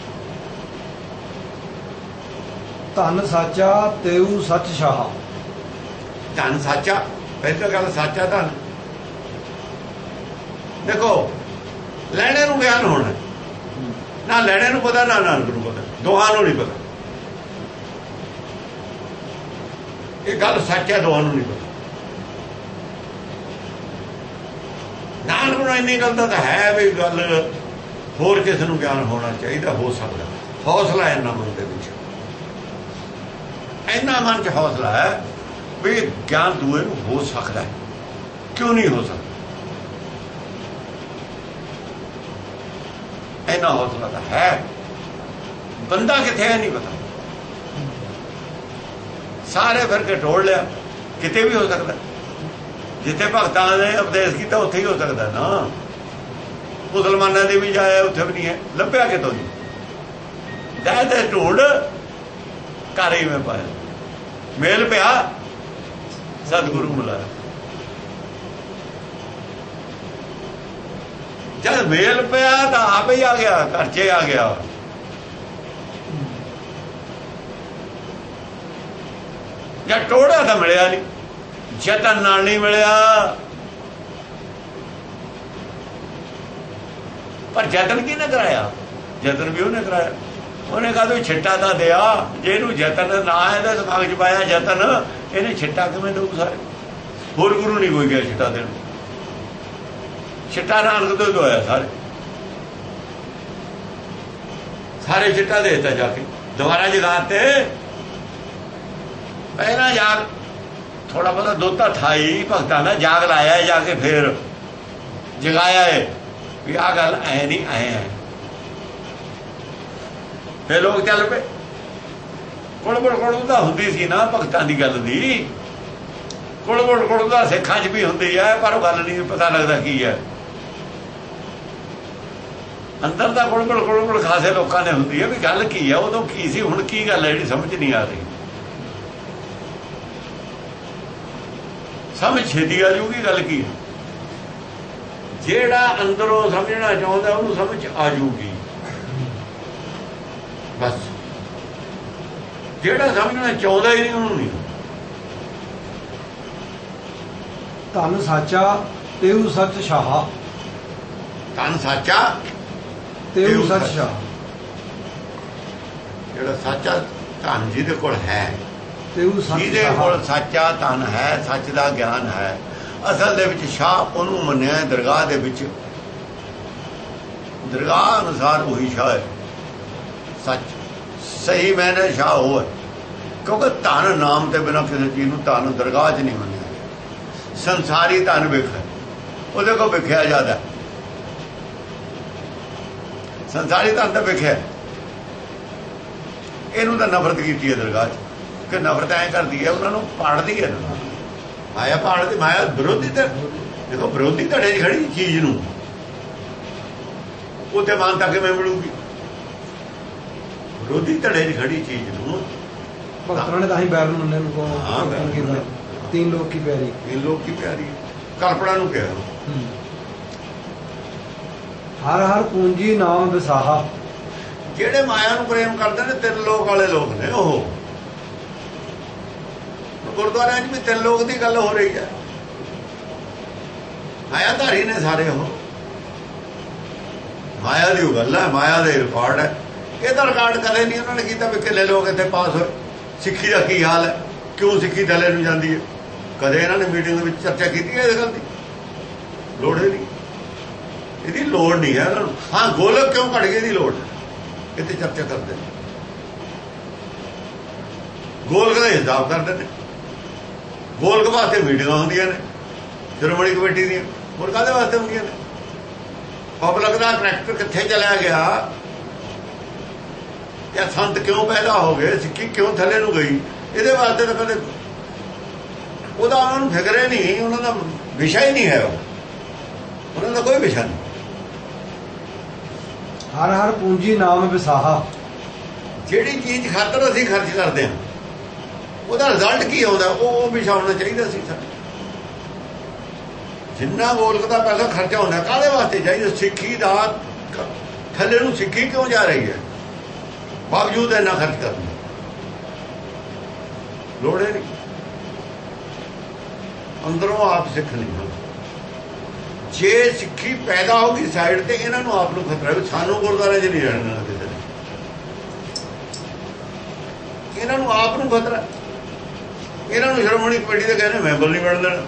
ਧਨ ਸਾਚਾ ਤੇਊ ਸੱਚ ਸ਼ਾਹ। ਧਨ ਸਾਚਾ, ਪਹਿਲੀ ਗੱਲ ਸਾਚਾ ਧਨ। ਦੇਖੋ, ਲੈਣੇ ਨੂੰ ਗਿਆਨ ਹੋਣਾ, ਨਾ ਲੈਣੇ ਨੂੰ ਪਤਾ ਨਾ ਨਾਨਕ ਨੂੰ ਪਤਾ, ਦੋਹਾਂ ਨੂੰ ਨਹੀਂ ਪਤਾ। ਇਹ ਗੱਲ ਸੱਚ ਹੈ, ਦੋਹਾਂ ਨੂੰ ਨਹੀਂ ਪਤਾ। ਨਾਨਕ ਨੂੰ ਇੰਨੀ ਗੱਲ ਤਾਂ ਹੈ ਵੀ ਗੱਲ ਹੋਰ ਕਿਸੇ ਨੂੰ ਗਿਆਨ ਹੋਣਾ ਚਾਹੀਦਾ, ਹੋ ਸਕਦਾ। ਹੌਸਲਾ ਇੰਨਾ ਮਨ ਦੇ ਵਿੱਚ, ਇੰਨਾ ਮਨ 'ਚ ਹੌਸਲਾ ਹੈ ਵੀ ਗਿਆਨ ਦੂਏ ਨੂੰ ਹੋ ਸਕਦਾ ਹੈ, ਕਿਉਂ ਨਹੀਂ ਹੋ ਸਕਦਾ? ਇੰਨਾ ਹੌਸਲਾ ਤਾਂ ਹੈ। ਬੰਦਾ ਕਿੱਥੇ ਹੈ ਨਹੀਂ ਪਤਾ। ਸਾਰੇ ਫਿਰ ਕੇ ਟੋੜ ਲਿਆ, ਕਿਤੇ ਵੀ ਹੋ ਸਕਦਾ। ਜਿੱਥੇ ਭਗਤਾਂ ਨੇ ਉਪਦੇਸ਼ ਕੀਤਾ ਉੱਥੇ ਹੀ ਹੋ ਸਕਦਾ ਨਾ। ਮੁਸਲਮਾਨਾਂ ਦੇ ਵੀ ਜਾਇਆ ਉੱਥੇ ਵੀ ਨਹੀਂ ਹੈ, ਲੱਭਿਆ ਕਿਤੋਂ ਨਹੀਂ। ਦਹਿ ਤੇ ਢੂੰਡ ਘਰ ਹੀ ਮੈਂ ਪਾਇਆ, ਮੇਲ ਪਿਆ ਸਤਿਗੁਰੂ ਮਿਲਾਇਆ। ਜਦ ਮੇਲ ਪਿਆ ਤਾਂ ਆਪ ਹੀ ਆ ਗਿਆ, ਘਰ 'ਚ ਆ ਗਿਆ। ਜਦ ਟੋੜਾ ਤਾਂ ਮਿਲਿਆ ਨਹੀਂ, ਜਤਨ ਨਾਲ ਨਹੀਂ ਮਿਲਿਆ। ਪਰ ਜਤਨ ਕਿਹਨੇ ਕਰਾਇਆ? ਜਤਨ ਵੀ ਉਹਨੇ ਕਰਾਇਆ। ਉਹਨੇ ਕਹਾ ਤੂੰ ਛਿੱਟਾ ਤਾਂ ਦਿਆ, ਜੇ ਇਹਨੂੰ ਜਤਨ ਨਾ ਇਹਦੇ ਦਿਮਾਗ 'ਚ ਪਾਇਆ ਜਤਨ, ਇਹਨੇ ਛਿੱਟਾ ਕਿਵੇਂ ਦਊ? ਸਾਰੇ ਹੋਰ ਗੁਰੂ ਨਹੀਂ ਕੋਈ ਗਿਆ ਛਿੱਟਾ ਦੇਣ। ਛਿੱਟਾ ਨਾਨਕ ਤੋਂ ਦਵਾਇਆ, ਸਾਰੇ ਸਾਰੇ ਛਿੱਟਾ ਦੇ ਦਿੱਤਾ ਜਾ ਕੇ। ਦੁਬਾਰਾ ਜਗਾਤੇ ਪਹਿਲਾਂ ਜਾਗ ਥੋੜਾ ਬਹੁਤਾ ਦੋਤਾ ਠਾਈ ਭਗਤਾਂ ਦਾ ਜਾਗ ਲਾਇਆ ਜਾ ਕੇ, ਫੇਰ ਜਗਾਇਆ ਹੈ ਵੀ ਆਹ ਗੱਲ ਐ ਨਹੀਂ ਐ ਹੈ। ਫੇਰ ਲੋਕ ਚੱਲ ਪਏ। ਕੁੜਬੜ ਕੁੜਬਦਾ ਹੁੰਦੀ ਸੀ ਨਾ ਭਗਤਾਂ ਦੀ ਗੱਲ ਦੀ, ਕੁੜਬੜ ਕੁੜਬਦਾ ਸਿੱਖਾਂ 'ਚ ਵੀ ਹੁੰਦੀ ਹੈ, ਪਰ ਉਹ ਗੱਲ ਨਹੀਂ ਪਤਾ ਲੱਗਦਾ ਕੀ ਹੈ ਅੰਦਰ ਦਾ। ਕੁੜਬੜ ਕੁੜਬੜ ਖਾਸੇ ਲੋਕਾਂ ਨੇ ਹੁੰਦੀ ਹੈ ਵੀ ਗੱਲ ਕੀ ਹੈ, ਉਦੋਂ ਕੀ ਸੀ, ਹੁਣ ਕੀ ਗੱਲ ਹੈ ਜਿਹੜੀ ਸਮਝ ਨਹੀਂ ਆ ਰਹੀ। ਸਮਝ ਛੇਤੀ ਆ ਜੂਗੀ ਗੱਲ ਕੀ ਹੈ। ਜਿਹੜਾ ਅੰਦਰੋਂ ਸਮਝਣਾ ਚਾਹੁੰਦਾ ਉਹਨੂੰ ਸਮਝ ਆ ਜੂਗੀ ਬਸ। ਜਿਹੜਾ ਸਮਝਣਾ ਚਾਹੁੰਦਾ ਹੀ ਨਹੀਂ ਉਹਨੂੰ ਨਹੀਂ। ਧਨ ਸਾਚਾ ਤੇਉ ਸੱਚ ਸ਼ਾਹ, ਧਨ ਸਾਚਾ ਤੇਉ ਸੱਚ ਸ਼ਾਹ। ਜਿਹੜਾ ਸਾਚਾ ਧਨ ਜਿਹਦੇ ਕੋਲ ਹੈ, ਜਿਹਦੇ ਜਿਹਦੇ ਕੋਲ ਸੱਚਾ ਧਨ ਹੈ, ਸੱਚ ਦਾ ਗਿਆਨ ਹੈ, ਅਸਲ ਦੇ ਵਿੱਚ ਸ਼ਾਹ ਉਹਨੂੰ ਮੰਨਿਆ ਦਰਗਾਹ ਦੇ ਵਿੱਚ। ਦਰਗਾਹ ਅਨੁਸਾਰ ਉਹੀ ਸ਼ਾਹ ਹੈ, ਸੱਚ ਸਹੀ ਮੈਨੇ ਸ਼ਾਹ ਉਹ ਹੈ। ਕਿਉਂਕਿ ਧਨ ਨਾਮ ਤੇ ਬਿਨਾਂ ਕਿਸੇ ਚੀਜ਼ ਨੂੰ ਧਨ ਦਰਗਾਹ 'ਚ ਨਹੀਂ ਮੰਨਿਆ। ਸੰਸਾਰੀ ਧਨ ਵਿਖਿਆ, ਉਹਦੇ ਕੋਲ ਵਿਖਿਆ ਜ਼ਿਆਦਾ। ਸੰਸਾਰੀ ਧਨ ਤਾਂ ਵਿਖਿਆ, ਇਹਨੂੰ ਤਾਂ ਨਫ਼ਰਤ ਕੀਤੀ ਹੈ ਦਰਗਾਹ 'ਚ। ਕਿ ਨਫ਼ਰਤ ਐਂ ਕਰਦੀ ਹੈ, ਉਹਨਾਂ ਨੂੰ ਪਾੜਦੀ ਹੈ ਨਾ। ਮਾਇਆ ਪਾੜਦੀ, ਮਾਇਆ ਵਿਰੋਧੀ ਤੇ ਦੇਖੋ, ਵਿਰੋਧੀ ਧੜੇ 'ਚ ਖੜੀ ਚੀਜ਼ ਨੂੰ ਉੱਥੇ ਮਾਨਤਾ ਕਿਵੇਂ ਮਿਲੂਗੀ? ਵਿਰੋਧੀ ਧੜੇ 'ਚ ਖੜੀ ਚੀਜ਼ ਨੂੰ ਭਗਤਾਂ ਨੇ ਤਾਂ ਹੀ ਬੈਰ ਮੰਨੇ ਨੂੰ ਕੋ तीन लोग की प्यारी, तीन लोग की प्यारी कल्पना ਨੂੰ ਕਿਹਾ। हर हर पूंजी नाम विसाहा, ਜਿਹੜੇ ਮਾਇਆ ਨੂੰ ਪ੍ਰੇਮ ਕਰਦੇ ਨੇ ਤਿੰਨ ਲੋਕ ਵਾਲੇ ਲੋਕ ਨੇ। ਉਹ ਗੁਰਦੁਆਰਿਆਂ 'ਚ ਵੀ ਤਿੰਨ ਲੋਕ ਦੀ ਗੱਲ ਹੋ ਰਹੀ ਹੈ। ਮਾਇਆਧਾਰੀ ਨੇ ਸਾਰੇ। ਉਹ ਮਾਇਆ ਦੀ ਗੱਲ ਹੈ, ਮਾਇਆ ਦੇ ਰਿਕਾਰਡ ਹੈ। ਇਹਦਾ ਰਿਕਾਰਡ ਕਦੇ ਨਹੀਂ ਉਹਨਾਂ ਨੇ ਕੀਤਾ ਵੀ ਕਿੰਨੇ ਲੋਕ ਇੱਥੇ ਪਾਸ ਹੋਏ, ਸਿੱਖੀ ਦਾ ਕੀ ਹਾਲ ਹੈ, ਕਿਉਂ ਸਿੱਖੀ ਥੱਲੇ ਨੂੰ ਜਾਂਦੀ ਹੈ। ਕਦੇ ਇਹਨਾਂ ਨੇ ਮੀਟਿੰਗ ਦੇ ਵਿੱਚ ਚਰਚਾ ਕੀਤੀ ਹੈ ਇਸ ਗੱਲ ਦੀ? ਲੋੜ ਹੀ ਨਹੀਂ, ਇਹਦੀ ਲੋੜ ਨਹੀਂ ਹੈ ਇਹਨਾਂ ਨੂੰ। ਹਾਂ, ਗੋਲਕ ਕਿਉਂ ਘਟ ਗਈ, ਇਹਦੀ ਲੋੜ ਇੱਥੇ ਚਰਚਾ ਕਰਦੇ ਨੇ। ਗੋਲਕ ਦਾ ਹਿਸਾਬ ਕਰਦੇ ਨੇ, ਗੋਲਕ ਵਾਸਤੇ ਮੀਟਿੰਗਾਂ ਹੁੰਦੀਆਂ ਨੇ ਸ਼੍ਰੋਮਣੀ ਕਮੇਟੀ ਦੀਆਂ। ਹੋਰ ਕਾਹਦੇ ਵਾਸਤੇ ਹੁੰਦੀਆਂ ਨੇ? ਪਬਲਿਕ ਦਾ ਕਰੈਕਟਰ ਕਿੱਥੇ ਚਲਿਆ ਗਿਆ, ਜਾਂ ਸੰਤ ਕਿਉਂ ਪੈਦਾ ਹੋ ਗਏ, ਸਿੱਖੀ ਕਿਉਂ ਥੱਲੇ ਨੂੰ ਗਈ, ਇਹਦੇ ਵਾਸਤੇ ਤਾਂ ਕਦੇ ਉਹਦਾ ਉਹਨਾਂ ਨੂੰ ਫਿਕਰ ਹੀ ਨਹੀਂ। ਉਹਨਾਂ ਦਾ ਵਿਸ਼ਾ ਹੀ ਨਹੀਂ ਹੈ, ਉਹਨਾਂ ਦਾ ਕੋਈ ਵਿਸ਼ਾ ਨਹੀਂ। ਹਰ ਹਰ ਪੂੰਜੀ ਨਾਮ ਵਿਸਾਹਾ, ਜਿਹੜੀ ਚੀਜ਼ ਖਾਤਰ ਅਸੀਂ ਖਰਚ ਕਰਦੇ ਹਾਂ ਉਹਦਾ ਰਿਜ਼ਲਟ ਕੀ ਆਉਂਦਾ, ਉਹ ਵਿਸ਼ਾ ਹੋਣਾ ਚਾਹੀਦਾ ਸੀ। ਜਿੰਨਾ ਗੋਲਕ ਦਾ ਪੈਸਾ ਖਰਚਾ ਹੁੰਦਾ ਕਾਹਦੇ ਵਾਸਤੇ ਚਾਹੀਦਾ? ਸਿੱਖੀ ਦਾ ਥੱਲੇ ਨੂੰ ਸਿੱਖੀ ਕਿਉਂ ਜਾ ਰਹੀ ਹੈ, ਬਾਵਜੂਦ ਇੰਨਾ ਖਰਚ ਕਰਨਾ ਲੋੜ ਨਹੀਂ। ਅੰਦਰੋਂ ਆਪ ਸਿੱਖ ਨਹੀਂ ਹੋ। ਜੇ ਸਿੱਖੀ ਪੈਦਾ ਹੋ ਗਈ ਸਾਈਡ ਤੇ, ਇਹਨਾਂ ਨੂੰ ਆਪ ਨੂੰ ਖਤਰਾ ਵੀ ਸਾਨੂੰ ਗੁਰਦੁਆਰੇ 'ਚ ਨਹੀਂ ਰਹਿਣਾ ਕਿਸੇ ਨੇ। ਇਹਨਾਂ ਨੂੰ ਆਪ ਨੂੰ ਖਤਰਾ। ਇਹਨਾਂ ਨੂੰ ਸ਼੍ਰੋਮਣੀ ਕਮੇਟੀ ਦੇ ਕਹਿੰਦੇ ਮੈਂਬਰ ਨਹੀਂ ਬਣ ਦੇਣਾ,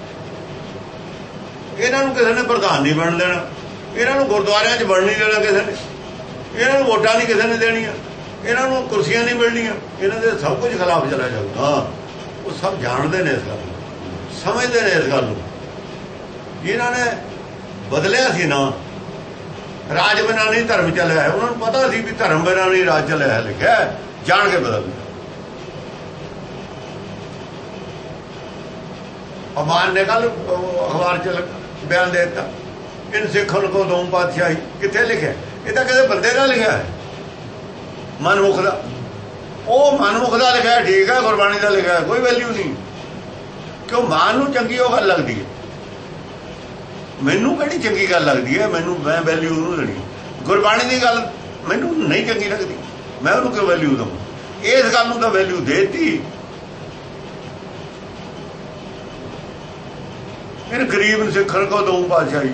ਇਹਨਾਂ ਨੂੰ ਕਿਸੇ ਨੇ ਪ੍ਰਧਾਨ ਨਹੀਂ ਬਣ ਦੇਣਾ, ਇਹਨਾਂ ਨੂੰ ਗੁਰਦੁਆਰਿਆਂ 'ਚ ਬਣ ਨਹੀਂ ਦੇਣਾ ਕਿਸੇ ਨੇ, ਇਹਨਾਂ ਨੂੰ ਵੋਟਾਂ ਨਹੀਂ ਕਿਸੇ ਨੇ ਦੇਣੀਆਂ, ਇਹਨਾਂ ਨੂੰ ਕੁਰਸੀਆਂ ਨਹੀਂ ਮਿਲਣੀਆਂ। ਇਹਨਾਂ ਦੇ ਸਭ ਕੁਝ ਖਿਲਾਫ ਚਲਾ ਜਾਊਗਾ। ਹਾਂ, ਉਹ ਸਭ ਜਾਣਦੇ ਨੇ ਇਸ ਗੱਲ ਨੂੰ, ਸਮਝਦੇ ਨੇ ਇਸ ਗੱਲ ਨੂੰ। ਜਿਨ੍ਹਾਂ ਨੇ ਬਦਲਿਆ ਸੀ ਨਾ, ਰਾਜ ਬਿਨਾਂ ਨਹੀਂ ਧਰਮ ਚੱਲਿਆ ਹੈ, ਉਹਨਾਂ ਨੂੰ ਪਤਾ ਸੀ ਵੀ ਧਰਮ ਬਿਨਾਂ ਨਹੀਂ ਰਾਜ ਚੱਲਿਆ ਹੈ। ਲਿਖਿਆ ਜਾਣ ਕੇ ਬਦਲ। ਅਮਾਨ ਨੇ ਕੱਲ ਅਖਬਾਰ 'ਚ ਬਿਆਨ ਦੇ ਦਿੱਤਾ, ਇਨ ਸਿੱਖਣ ਕੋ ਦੋ ਪਾਤਸ਼ਾਹੀ। ਕਿੱਥੇ ਲਿਖਿਆ? ਇਹ ਤਾਂ ਕਿਸੇ ਬੰਦੇ ਦਾ ਲਿਖਿਆ ਹੈ, ਮਨਮੁਖ ਦਾ। ਉਹ ਮਨਮੁਖ ਦਾ ਲਿਖਿਆ ਠੀਕ ਹੈ, ਗੁਰਬਾਣੀ ਦਾ ਲਿਖਿਆ ਕੋਈ ਵੈਲਿਊ ਨਹੀਂ। ਕਿਉਂ? ਮਾਨ ਨੂੰ ਚੰਗੀ ਉਹ ਗੱਲ ਲੱਗਦੀ ਹੈ, ਮੈਨੂੰ ਕਿਹੜੀ ਚੰਗੀ ਗੱਲ ਲੱਗਦੀ ਹੈ? ਮੈਨੂੰ ਮੈਂ ਵੈਲਿਊ ਉਹਨੂੰ ਦੇਣੀ। ਗੁਰਬਾਣੀ ਦੀ ਗੱਲ ਮੈਨੂੰ ਨਹੀਂ ਚੰਗੀ ਲੱਗਦੀ, ਮੈਂ ਉਹਨੂੰ ਕਿਉਂ ਵੈਲਿਊ ਦਵਾਂ? ਇਸ ਗੱਲ ਨੂੰ ਤਾਂ ਵੈਲਿਊ ਦੇਤੀ। ਇਹ ਗਰੀਬ ਨੂੰ ਸਿੱਖਣ ਕੋ ਦੋ ਪਾਤਸ਼ਾਹੀ,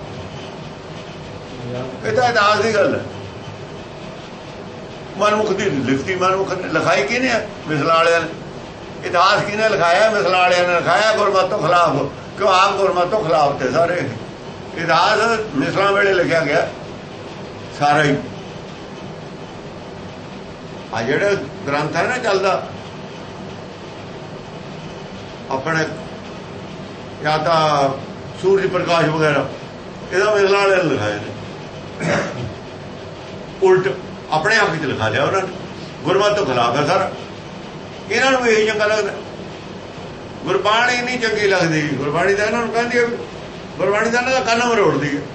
ਇਹ ਤਾਂ ਇਤਿਹਾਸ ਦੀ ਗੱਲ ਹੈ। ਮਨਮੁਖ ਦੀ ਲਿਖਤੀ, ਮਨਮੁਖ ਨੇ ਲਿਖਾਈ ਕਿਹਨੇ? ਮਿਸਲਾਂ ਵਾਲਿਆਂ ਨੇ। ਇਤਿਹਾਸ ਕਿਹਨੇ ਲਿਖਾਇਆ? ਮਿਸਲਾਂ ਵਾਲਿਆਂ ਨੇ ਲਿਖਾਇਆ, ਗੁਰਮਤਿ ਤੋਂ ਖਿਲਾਫ। ਕਿਉਂ? ਆਪ ਗੁਰਮਤਿ ਤੋਂ ਖਿਲਾਫ ਤੇ ਸਾਰੇ। ਇਤਿਹਾਸ ਮਿਸਲਾਂ ਵੇਲੇ ਲਿਖਿਆ ਗਿਆ ਸਾਰਾ ਹੀ। ਆ ਜਿਹੜਾ ਗ੍ਰੰਥ ਹੈ ਨਾ ਚੱਲਦਾ ਆਪਣੇ, ਜਾਂ ਤਾਂ ਸੂਰਜ ਪ੍ਰਕਾਸ਼ ਵਗੈਰਾ, ਇਹਦਾ ਮਿਸਲਾਂ ਵਾਲਿਆਂ ਨੇ ਲਿਖਾਇਆ ਨੇ, ਉਲਟ ਆਪਣੇ ਹੱਕ 'ਚ ਲਿਖਾ ਲਿਆ ਉਹਨਾਂ ਨੇ। ਗੁਰਮਤਿ ਤੋਂ ਖਿਲਾਫ ਹੈ ਸਾਰਾ। ਇਹਨਾਂ ਨੂੰ ਇਹੀ ਚੰਗਾ ਲੱਗਦਾ। ਗੁਰਬਾਣੀ ਨਹੀਂ ਚੰਗੀ ਲੱਗਦੀ। ਗੁਰਬਾਣੀ ਤਾਂ ਇਹਨਾਂ ਨੂੰ ਕਹਿੰਦੀ ਹੈ, ਗੁਰਬਾਣੀ ਤਾਂ ਇਹਨਾਂ ਦਾ ਕੰਨ ਮਰੋੜਦੀ ਹੈ।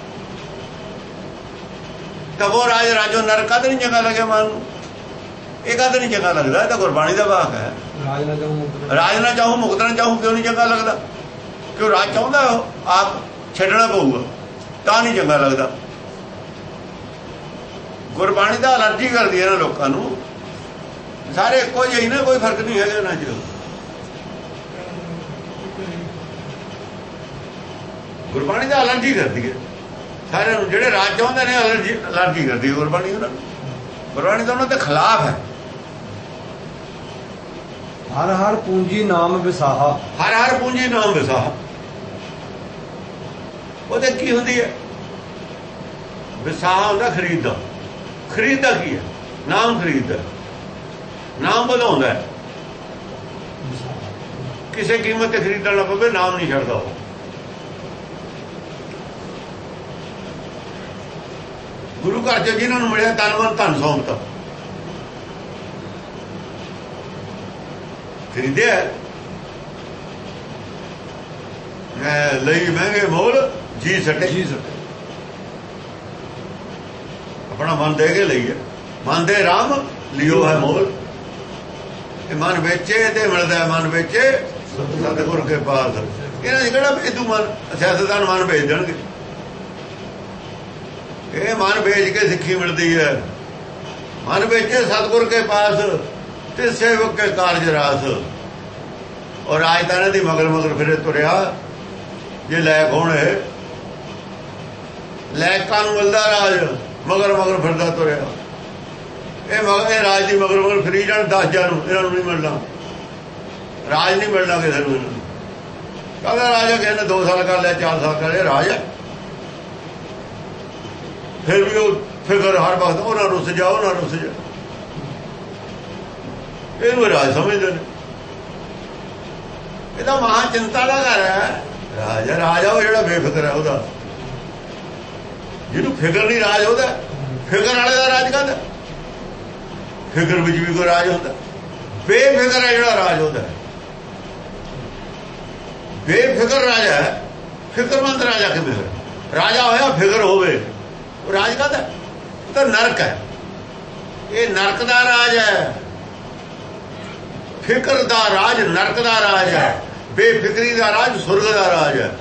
ਤਬੋ ਰਾਜ ਰਾਜੋ ਨਰ ਕਦ ਨਹੀਂ ਚੰਗਾ ਲੱਗਿਆ ਮਨ ਨੂੰ? ਇਹ ਕਦ ਨਹੀਂ ਚੰਗਾ ਲੱਗਦਾ? ਇਹ ਤਾਂ ਗੁਰਬਾਣੀ ਦਾ ਵਾਕ ਹੈ। ਰਾਜ ਨਾ ਚਾਹੂੰ ਮੁਕਤ ਨਾ ਚਾਹੂੰ, ਕਿਉਂ ਨਹੀਂ ਚੰਗਾ ਲੱਗਦਾ? ਕਿਉਂ? ਰਾਜ ਚਾਹੁੰਦਾ ਉਹ ਆਪ ਛੱਡਣਾ ਪਊਗਾ ਤਾਂ ਨਹੀਂ ਚੰਗਾ ਲੱਗਦਾ। ਗੁਰਬਾਣੀ ਦਾ ਅਲਰਜੀ ਕਰਦੀ ਹੈ ਨਾ ਲੋਕਾਂ ਨੂੰ। ਸਾਰੇ ਇੱਕੋ ਜਿਹੇ ਨਾ, ਕੋਈ ਫਰਕ ਨਹੀਂ ਹੈਗਾ ਨਾ। ਚ ਗੁਰਬਾਣੀ ਦਾ ਅਲਰਜੀ ਕਰਦੀ ਹੈ ਸਾਰਿਆਂ ਨੂੰ। ਜਿਹੜੇ ਰਾਜ ਚਾਹੁੰਦੇ ਨੇ ਅਲਰਜੀ ਅਲਰਜੀ ਕਰਦੀ ਹੈ ਗੁਰਬਾਣੀ ਉਹਨਾਂ ਨੂੰ। ਗੁਰਬਾਣੀ ਤਾਂ ਉਹਨਾਂ ਦੇ ਖਿਲਾਫ ਹੈ। ਹਰ ਹਰ ਪੂੰਜੀ ਨਾਮ ਵਿਸਾਹਾ, ਹਰ ਹਰ ਪੂੰਜੀ ਨਾਮ ਵਿਸਾਹਾ। ਉਹਦੇ ਕੀ ਹੁੰਦੀ ਹੈ? ਵਿਸਾਹਾ ਹੁੰਦਾ ਖਰੀਦਦਾ। ਖਰੀਦਦਾ ਕੀ ਹੈ? ਨਾਮ ਖਰੀਦਦਾ, ਨਾਮ ਵਧਾਉਂਦਾ। ਕਿਸੇ ਕੀਮਤ ਤੇ ਖਰੀਦਣ ਨਾ ਪਵੇ, ਨਾਮ ਨਹੀਂ ਛੱਡਦਾ ਉਹ। ਗੁਰੂ ਘਰ 'ਚ ਜਿਹਨਾਂ ਨੂੰ ਮਿਲਿਆ ਤਨ ਮਨ ਧਨ ਸੌਂਪਤਾ, ਖਰੀਦਿਆ। ਮੈਂ ਲਈ ਮਹਿੰਗੇ ਮੋਲ ਜੀ ਸਟੇ, ਜੀ ਸਟੇ ਆਪਣਾ ਮਨ ਦੇ ਕੇ ਲਈ ਹੈ। ਮਨ ਦੇ ਰਾਮ ਲਿਓ ਹੈ ਮੋਲ। ਇਹ ਮਨ ਵੇਚੇ ਤੇ ਮਿਲਦਾ, ਮਨ ਵੇਚੇ ਸਤਿਗੁਰ ਕੇ ਪਾਸ। ਇਹਨਾਂ ਦੀ ਕਿਹੜਾ ਭੇਜੂ ਮਨ? ਸਿਆਸਤਦਾਨ ਮਨ ਭੇਜ ਦੇਣਗੇ। ਇਹ ਮਨ ਵੇਚ ਕੇ ਸਿੱਖੀ ਮਿਲਦੀ ਹੈ। ਮਨ ਵੇਚੇ ਸਤਿਗੁਰ ਕੇ ਪਾਸ, ਤੇ ਸੇਵਕ ਕੇ ਕਾਰਜ ਰਾਸ। ਔਰ ਰਾਜ ਤਾਂ ਇਹਨਾਂ ਦੀ ਮਗਰ ਮਗਰ ਫਿਰੇ ਤੁਰਿਆ। ਜੇ ਲੈਕ ਹੋਣੇ, ਲੈਕਾਂ ਨੂੰ ਮਿਲਦਾ ਰਾਜ, ਮਗਰ ਮਗਰ ਫਿਰਦਾ ਤੁਰਿਆ। ਇਹ ਮਗਰ ਇਹ ਰਾਜ ਦੀ ਮਗਰ ਮਗਰ ਫਿਰੀ ਜਾਣ। ਦਸ ਹਜ਼ਾਰ ਨੂੰ ਇਹਨਾਂ ਨੂੰ ਨਹੀਂ ਮਿਲਣਾ, ਰਾਜ ਨਹੀਂ ਮਿਲਣਾ ਕਿਸੇ ਨੂੰ। ਕਹਿੰਦਾ ਰਾਜਾ ਕਿਸੇ ਨੇ ਦੋ ਸਾਲ ਕਰ ਲਿਆ, ਚਾਰ ਸਾਲ ਕਰ ਲਿਆ, ਰਾਜ ਹੈ। ਫਿਰ ਵੀ ਉਹ ਫਿਕਰ ਹਰ ਵਕਤ ਉਹਨਾਂ ਰੁੱਸ ਜਾ, ਉਹਨਾਂ ਰੁੱਸ ਜਾ। ਇਹਨੂੰ ਰਾਜ ਸਮਝਦੇ ਨੇ। ਇਹਦਾ ਮਹਾ ਚਿੰਤਾ ਦਾ ਘਰ ਹੈ ਰਾਜਾ। ਰਾਜਾ ਉਹ ਜਿਹੜਾ ਬੇਫਿਕਰ ਹੈ, ਉਹਦਾ ਜਿਹਨੂੰ ਫਿਕਰ ਨਹੀਂ ਰਾਜ ਉਹਦਾ। ਫਿਕਰ ਵਾਲੇ ਦਾ ਰਾਜ ਕਾਹਦਾ? ਫਿਕਰ ਵਿੱਚ ਵੀ ਕੋਈ ਰਾਜ ਹੁੰਦਾ? ਬੇਫਿਕਰ ਹੈ ਜਿਹੜਾ ਰਾਜ ਹੁੰਦਾ। ਬੇਫਿਕਰ ਰਾਜਾ ਹੈ। ਫਿਕਰਮੰਦ ਰਾਜਾ ਕਿਵੇਂ ਹੋਇਆ? ਰਾਜਾ ਹੋਇਆ ਫਿਕਰ ਹੋਵੇ, ਉਹ ਰਾਜ ਕਾਹਦਾ? ਉਹ ਤਾਂ ਨਰਕ ਹੈ। ਇਹ ਨਰਕ ਦਾ ਰਾਜ ਹੈ। ਫਿਕਰ ਦਾ ਰਾਜ ਨਰਕ ਦਾ ਰਾਜ ਹੈ। ਬੇਫਿਕਰੀ ਦਾ ਰਾਜ ਸੁਰਗ ਦਾ ਰਾਜ ਹੈ।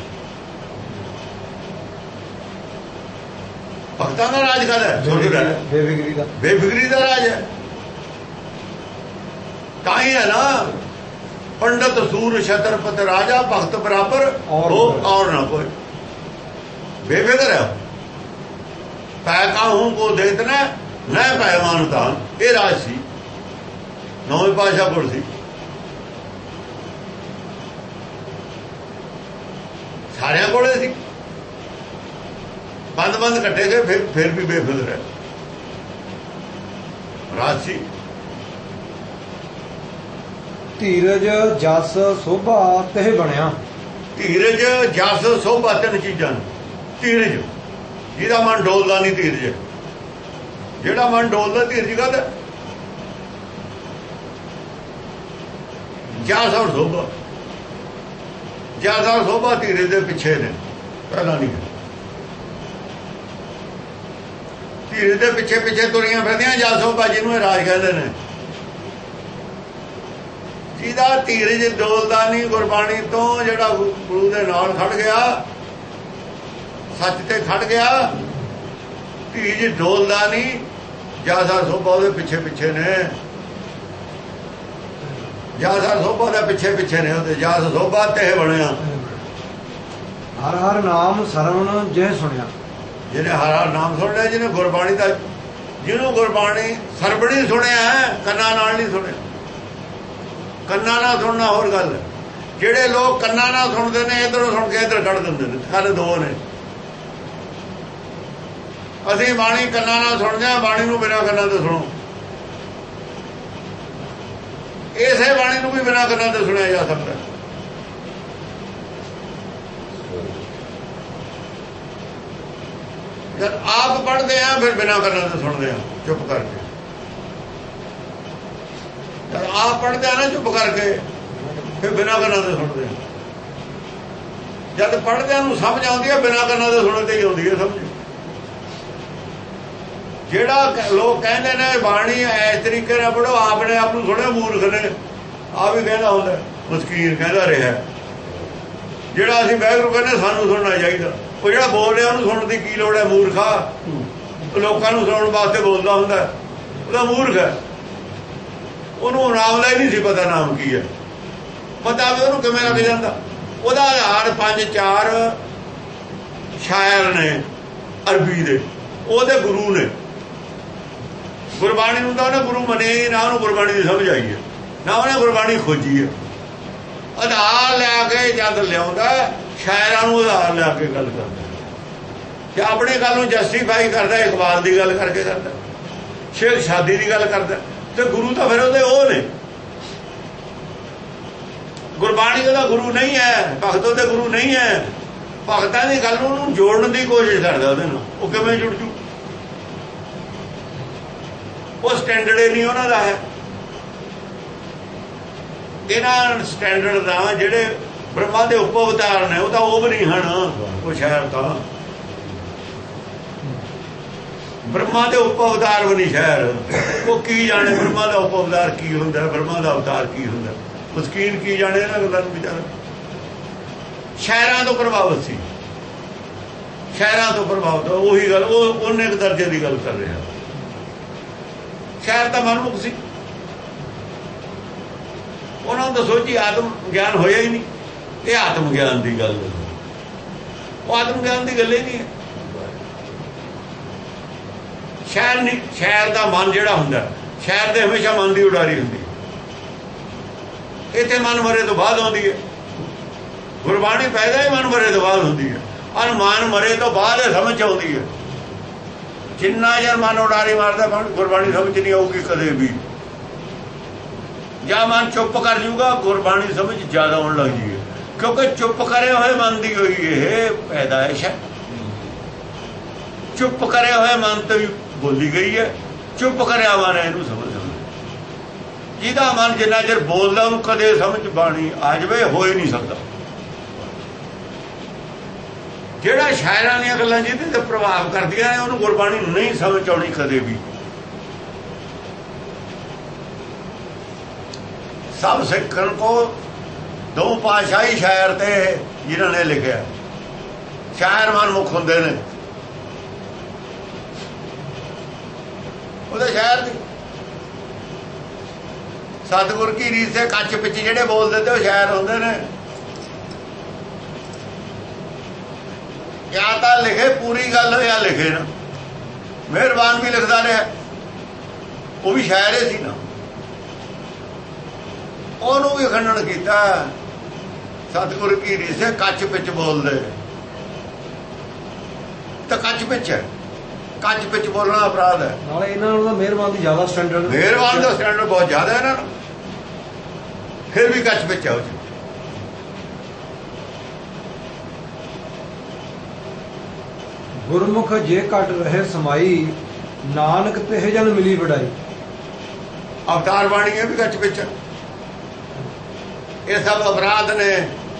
ਭਗਤਾਂ ਦਾ ਰਾਜ ਕਾਹਦਾ? ਸੁਰਗ ਦਾ। ਬੇਫਿਕਰੀ ਦਾ ਬੇਫਿਕਰੀ ਦਾ ਰਾਜ ਹੈ। ਤਾਂ ਹੀ ਹੈ ਨਾ, ਪੰਡਤ ਸੂਰ ਛਤਰਪਤ ਰਾਜਾ ਭਗਤ ਬਰਾਬਰ ਔਰ ਨਾ ਕੋਈ। ਬੇਫਿਕਰ ਹੈ। ਪੈ ਕਾਹੂੰ ਕੋ ਦੇਤਨਾ ਨਾ ਪੈ ਮਾਨਤਾ। ਇਹ ਰਾਜ ਸੀ, ਨੌਵੇਂ ਪਾਤਸ਼ਾਹ ਕੋਲ ਸੀ। ਸਾਰਿਆਂ ਕੋਲੇ ਸੀ। ਬੰਦ ਬੰਦ ਕੱਟੇ ਗਏ, ਫਿਰ ਫਿਰ ਵੀ ਬੇਫਿਕਰ ਹੈ ਰਾਜ ਸੀ। ਧੀਰਜ ਜਸ ਸੋਭਾ ਤਹਿ ਬਣਿਆ। ਧੀਰਜ ਜਸ ਸੋਭਾ ਤਿੰਨ ਚੀਜ਼ਾਂ। ਧੀਰਜ ਜਿਹਦਾ ਮਨ ਡੋਲਦਾ ਨਹੀਂ, ਧੀਰਜ ਜਿਹੜਾ ਮਨ ਡੋਲਦਾ ਧੀਰਜ ਕਾਹਦਾ? ਜਸ ਔਰ ਸੋਭਾ। ਜਿਆਦਾ ਸੋਭਾ ਧੀਰੇ ਦੇ ਪਿੱਛੇ ਨੇ, ਪਹਿਲਾਂ ਨਹੀਂ। ਧੀਰੇ ਦੇ ਪਿੱਛੇ ਪਿੱਛੇ ਤੁਰੀਆਂ ਫਿਰਦੀਆਂ ਜਾ ਸੋਭਾ, ਜਿਹਨੂੰ ਇਹ ਰਾਜ ਕਹਿੰਦੇ ਨੇ। ਜਿਹਦਾ ਧੀਰਜ ਡੋਲਦਾ ਨਹੀਂ ਗੁਰਬਾਣੀ ਤੋਂ, ਜਿਹੜਾ ਗੁਰੂ ਦੇ ਨਾਲ ਖੜ ਗਿਆ, ਸੱਚ ਤੇ ਖੜ ਗਿਆ, ਧੀਰਜ ਡੋਲਦਾ ਨਹੀਂ, ਜਿਆਦਾ ਸੋਭਾ ਉਹਦੇ ਪਿੱਛੇ ਪਿੱਛੇ ਨੇ। ਜਿਆਦਾ ਸੋਭਾ ਦੇ ਪਿੱਛੇ ਪਿੱਛੇ ਨੇ ਉਹਦੇ, ਜਿਆਦਾ ਸੋਭਾ ਤੇ ਬਣਿਆ। ਹਰ ਹਰ ਨਾਮ ਸਰਵਣ ਜੇ ਸੁਣਿਆ, ਜਿਹਨੇ ਹਰ ਹਰ ਨਾਮ ਸੁਣ ਲਿਆ, ਜਿਹਨੇ ਗੁਰਬਾਣੀ ਦਾ, ਜਿਹਨੂੰ ਗੁਰਬਾਣੀ ਸਰਬਣੀ ਸੁਣਿਆ, ਕੰਨਾਂ ਨਾਲ ਨਹੀਂ ਸੁਣਿਆ। ਕੰਨਾਂ ਨਾਲ ਸੁਣਨਾ ਹੋਰ ਗੱਲ। ਜਿਹੜੇ ਲੋਕ ਕੰਨਾਂ ਨਾਲ ਸੁਣਦੇ ਨੇ, ਇੱਧਰੋਂ ਸੁਣ ਕੇ ਇੱਧਰ ਕੱਢ ਦਿੰਦੇ ਨੇ, ਗੱਲ ਦੋ ਨੇ। ਅਸੀਂ ਬਾਣੀ ਕੰਨਾਂ ਨਾਲ ਸੁਣਦੇ ਹਾਂ, ਬਾਣੀ ਨੂੰ ਬਿਨਾਂ ਕੰਨਾਂ ਤੋਂ ਸੁਣੋ। ਇਸੇ ਬਾਣੀ ਨੂੰ ਵੀ ਬਿਨਾਂ ਕੰਨਾਂ ਤੋਂ ਸੁਣਿਆ ਜਾ ਸਕਦਾ। ਜਦ ਆਪ ਪੜ੍ਹਦੇ ਆ ਫਿਰ ਬਿਨਾਂ ਕੰਨਾਂ ਤੋਂ ਸੁਣਦੇ ਆ ਚੁੱਪ ਕਰਕੇ। ਜਦ ਆਪ ਪੜ੍ਹਦੇ ਆ ਨਾ ਚੁੱਪ ਕਰਕੇ, ਫਿਰ ਬਿਨਾਂ ਕੰਨਾਂ ਤੋਂ ਸੁਣਦੇ ਆ। ਜਦ ਪੜ੍ਹਦਿਆਂ ਨੂੰ ਸਮਝ ਆਉਂਦੀ ਹੈ, ਬਿਨਾਂ ਕੰਨਾਂ ਤੋਂ ਸੁਣਨ ਤੇ ਹੀ ਆਉਂਦੀ ਹੈ ਸਮਝ। ਜਿਹੜਾ ਲੋਕ ਕਹਿੰਦੇ ਨੇ ਬਾਣੀ ਇਸ ਤਰੀਕੇ ਨਾਲ ਪੜ੍ਹੋ, ਆਪਣੇ ਆਪ ਨੂੰ ਸੁਣਿਆ ਮੂਰਖ ਨੇ। ਆ ਵੀ ਕਹਿੰਦਾ ਹੁੰਦਾ, ਮਸਕੀਨ ਕਹਿੰਦਾ ਰਿਹਾ। ਜਿਹੜਾ ਅਸੀਂ ਵਾਹਿਗੁਰੂ ਕਹਿੰਦੇ ਸਾਨੂੰ ਸੁਣਨਾ ਚਾਹੀਦਾ, ਉਹ ਜਿਹੜਾ ਬੋਲ ਰਿਹਾ ਉਹਨੂੰ ਸੁਣਨ ਦੀ ਕੀ ਲੋੜ ਹੈ? ਮੂਰਖਾ। ਲੋਕਾਂ ਨੂੰ ਸੁਣਨ ਵਾਸਤੇ ਬੋਲਦਾ ਹੁੰਦਾ, ਉਹਦਾ ਮੂਰਖ ਹੈ। ਉਹਨੂੰ ਨਾਮ ਦਾ ਹੀ ਨਹੀਂ ਸੀ ਪਤਾ ਨਾਮ ਕੀ ਹੈ। ਪਤਾ ਵੀ ਉਹਨੂੰ ਕਿਵੇਂ ਲੱਗ ਜਾਂਦਾ। ਉਹਦਾ ਆਧਾਰ ਪੰਜ ਚਾਰ ਸ਼ਾਇਰ ਨੇ ਅਰਬੀ ਦੇ, ਉਹਦੇ ਗੁਰੂ ਨੇ। ਗੁਰਬਾਣੀ ਨੂੰ ਤਾਂ ਉਹਨੇ ਗੁਰੂ ਮੰਨੇ, ਨਾ ਉਹਨੂੰ ਗੁਰਬਾਣੀ ਦੀ ਸਮਝ ਆਈ ਹੈ, ਨਾ ਉਹਨੇ ਗੁਰਬਾਣੀ ਖੋਜੀ ਹੈ। ਆਧਾਰ ਲਿਆ ਕੇ ਜਦ ਲਿਆਉਂਦਾ, ਸ਼ਾਇਰਾਂ ਨੂੰ ਆਧਾਰ ਲਿਆ ਕੇ ਗੱਲ ਕਰਦਾ, ਤੇ ਆਪਣੀ ਗੱਲ ਨੂੰ ਜਸਟੀਫਾਈ ਕਰਦਾ, ਇਕਬਾਲ ਦੀ ਗੱਲ ਕਰਕੇ ਕਰਦਾ, ਸ਼ੇਖ ਸ਼ਾਦੀ ਦੀ ਗੱਲ ਕਰਦਾ। ਤੇ ਗੁਰੂ ਤਾਂ ਫਿਰ ਉਹਦੇ ਉਹ ਨੇ। ਗੁਰਬਾਣੀ ਉਹਦਾ ਗੁਰੂ ਨਹੀਂ ਹੈ, ਭਗਤ ਉਹਦੇ ਗੁਰੂ ਨਹੀਂ ਹੈ। ਭਗਤਾਂ ਦੀ ਗੱਲ ਨੂੰ ਜੋੜਨ ਦੀ ਕੋਸ਼ਿਸ਼ ਕਰਦਾ ਉਹਦੇ ਨਾਲ। ਉਹ ਕਿਵੇਂ ਜੁੜ ਜੂ? ਉਹ ਸਟੈਂਡਰਡ ਹੀ ਨਹੀਂ ਉਹਨਾਂ ਦਾ ਹੈ। ਇਹਨਾਂ ਸਟੈਂਡਰਡ ਦਾ ਜਿਹੜੇ ਬ੍ਰਹਮਾ ਦੇ ਉਪ ਅਵਤਾਰ ਨੇ, ਉਹ ਤਾਂ ਉਹ ਵੀ ਨਹੀਂ ਹਨ। ਉਹ ਸ਼ਾਇਰ ਤਾਂ ਬ੍ਰਹਮਾ ਦੇ ਉਪ ਅਵਤਾਰ ਵੀ ਨਹੀਂ ਸ਼ਾਇਰ। ਉਹ ਕੀ ਜਾਣੇ ਬ੍ਰਹਮਾ ਦਾ ਉਪ ਅਵਤਾਰ ਕੀ ਹੁੰਦਾ, ਬ੍ਰਹਮਾ ਦਾ ਅਵਤਾਰ ਕੀ ਹੁੰਦਾ? ਮਸਕੀਨ ਕੀ ਜਾਣੇ ਇਹਨਾਂ ਗੱਲਾਂ ਨੂੰ ਵਿਚਾਰਾ। ਸ਼ਾਇਰਾਂ ਤੋਂ ਪ੍ਰਭਾਵਿਤ ਸੀ, ਸ਼ਾਇਰਾਂ ਤੋਂ ਪ੍ਰਭਾਵਿਤ। ਉਹੀ ਗੱਲ, ਉਹ ਉਹਨੇ ਇੱਕ ਦਰਜੇ ਦੀ ਗੱਲ ਕਰ ਰਿਹਾ। ਸ਼ਾਇਰ ਤਾਂ ਮਨਮੁਖ ਸੀ। ਉਹਨਾਂ ਨੂੰ ਦੱਸੋ ਜੀ ਆਤਮ ਗਿਆਨ ਹੋਇਆ ਹੀ ਨਹੀਂ। ਇਹ ਆਤਮ ਗਿਆਨ ਦੀ ਗੱਲ, ਉਹ ਆਤਮ ਗਿਆਨ ਦੀ ਗੱਲ ਹੀ ਨਹੀਂ ਹੈ। ਸ਼ਾਇਰ ਨਹੀਂ, ਸ਼ਾਇਰ ਦਾ ਮਨ ਜਿਹੜਾ ਹੁੰਦਾ, ਸ਼ਾਇਰ ਦੇ ਹਮੇਸ਼ਾ ਮਨ ਦੀ ਉਡਾਰੀ ਹੁੰਦੀ। ਇੱਥੇ ਮਨ ਮਰੇ ਤੋਂ ਬਾਅਦ ਆਉਂਦੀ ਹੈ ਗੁਰਬਾਣੀ। ਪੈਦਾ ਹੀ ਮਨ ਮਰੇ ਤੋਂ ਬਾਅਦ ਹੁੰਦੀ ਹੈ, ਔਰ ਮਨ ਮਰੇ ਤੋਂ ਬਾਅਦ ਇਹ ਸਮਝ ਆਉਂਦੀ ਹੈ। ਜਿੰਨਾ ਯਾਰ ਮਨ ਉਡਾਰੀ ਮਾਰਦਾ, ਗੁਰਬਾਣੀ ਸਮਝ ਨਹੀਂ ਆਊਗੀ ਕਦੇ ਵੀ। ਜਾਂ ਮਨ ਚੁੱਪ ਕਰ ਜੂਗਾ, ਗੁਰਬਾਣੀ ਸਮਝ ਜ਼ਿਆਦਾ ਆਉਣ ਲੱਗ ਜੂਗੀ। ਕਿਉਂਕਿ ਚੁੱਪ ਕਰੇ ਹੋਏ ਮਨ ਦੀ ਹੋਈ ਇਹ ਪੈਦਾਇਸ਼ ਹੈ। ਚੁੱਪ ਕਰੇ ਹੋਏ ਮਨ ਤੋਂ ਬੋਲੀ ਗਈ ਹੈ। ਚੁੱਪ ਕਰਿਆ ਮਨ ਇਹਨੂੰ ਸਮਝ ਸਮਝ। ਜਿਹਦਾ ਮਨ ਜਿੰਨਾ ਚਿਰ ਬੋਲਦਾ ਉਹਨੂੰ ਕਦੇ ਸਮਝ ਬਾਣੀ ਆ ਜਾਵੇ, ਹੋ ਹੀ ਨਹੀਂ ਸਕਦਾ। ਜਿਹੜਾ ਸ਼ਾਇਰਾਂ ਦੀਆਂ ਗੱਲਾਂ ਜਿਹਦੇ ਤੇ ਪ੍ਰਭਾਵ ਕਰਦੀਆਂ ਨੇ, ਉਹਨੂੰ ਗੁਰਬਾਣੀ ਨਹੀਂ ਸਮਝ ਆਉਣੀ ਕਦੇ ਵੀ। ਸਭ ਸਿੱਖਣ ਕੋ ਦੋ ਪਾਤਸ਼ਾਹੀ ਸ਼ਾਇਰ ਤੇ ਜਿਨ੍ਹਾਂ ਨੇ ਲਿਖਿਆ। ਸ਼ਾਇਰ ਮਨਮੁਖ ਹੁੰਦੇ ਨੇ, ਉਹਦੇ ਸ਼ਾਇਰ ਦੀ। ਸਤਿਗੁਰ ਕੀ ਰੀਤ ਸੇ ਕੱਚ ਵਿੱਚ ਜਿਹੜੇ ਬੋਲਦੇ ਤੇ ਉਹ ਸ਼ਾਇਰ ਹੁੰਦੇ ਨੇ। ਜਾਂ ਤਾਂ ਲਿਖੇ ਪੂਰੀ ਗੱਲ, ਜਾਂ ਲਿਖੇ ਨਾ। ਮਿਹਰਬਾਨ ਵੀ ਲਿਖਦਾ ਰਿਹਾ, ਉਹ ਵੀ ਸ਼ਾਇਰ ਹੀ ਸੀ ਨਾ। ਉਹਨੂੰ ਵੀ ਖੰਡਨ ਕੀਤਾ। ਸਤਿਗੁਰ ਕੀ ਰੀਤ ਸੇ ਕੱਚ ਵਿੱਚ ਬੋਲਦੇ, ਤਾਂ ਕੱਚ ਵਿੱਚ ਹੈ। ਕੱਚ ਵਿੱਚ ਬੋਲਣਾ ਅਪਰਾਧ ਹੈ। ਨਾਲੇ ਇਹਨਾਂ ਨੂੰ ਤਾਂ ਮਿਹਰਬਾਨ ਦੀ ਜ਼ਿਆਦਾ ਸਟੈਂਡਰਡ, ਮਿਹਰਬਾਨ ਦਾ ਸਟੈਂਡਰਡ ਬਹੁਤ ਜ਼ਿਆਦਾ ਇਹਨਾਂ ਨੂੰ। ਫਿਰ ਵੀ ਕੱਚ ਵਿੱਚ ਆਉ। ਗੁਰਮੁਖ ਜੇ ਘਟ ਰਹੇ ਸਮਾਈ, ਨਾਨਕ ਤਿਹ ਜਨ ਮਿਲੀ ਵਡਾਈ। ਅਵਤਾਰ ਬਾਣੀ ਹੈ ਵੀ ਕੱਚ ਵਿੱਚ। ਇਹ ਸਭ ਅਪਰਾਧ ਨੇ।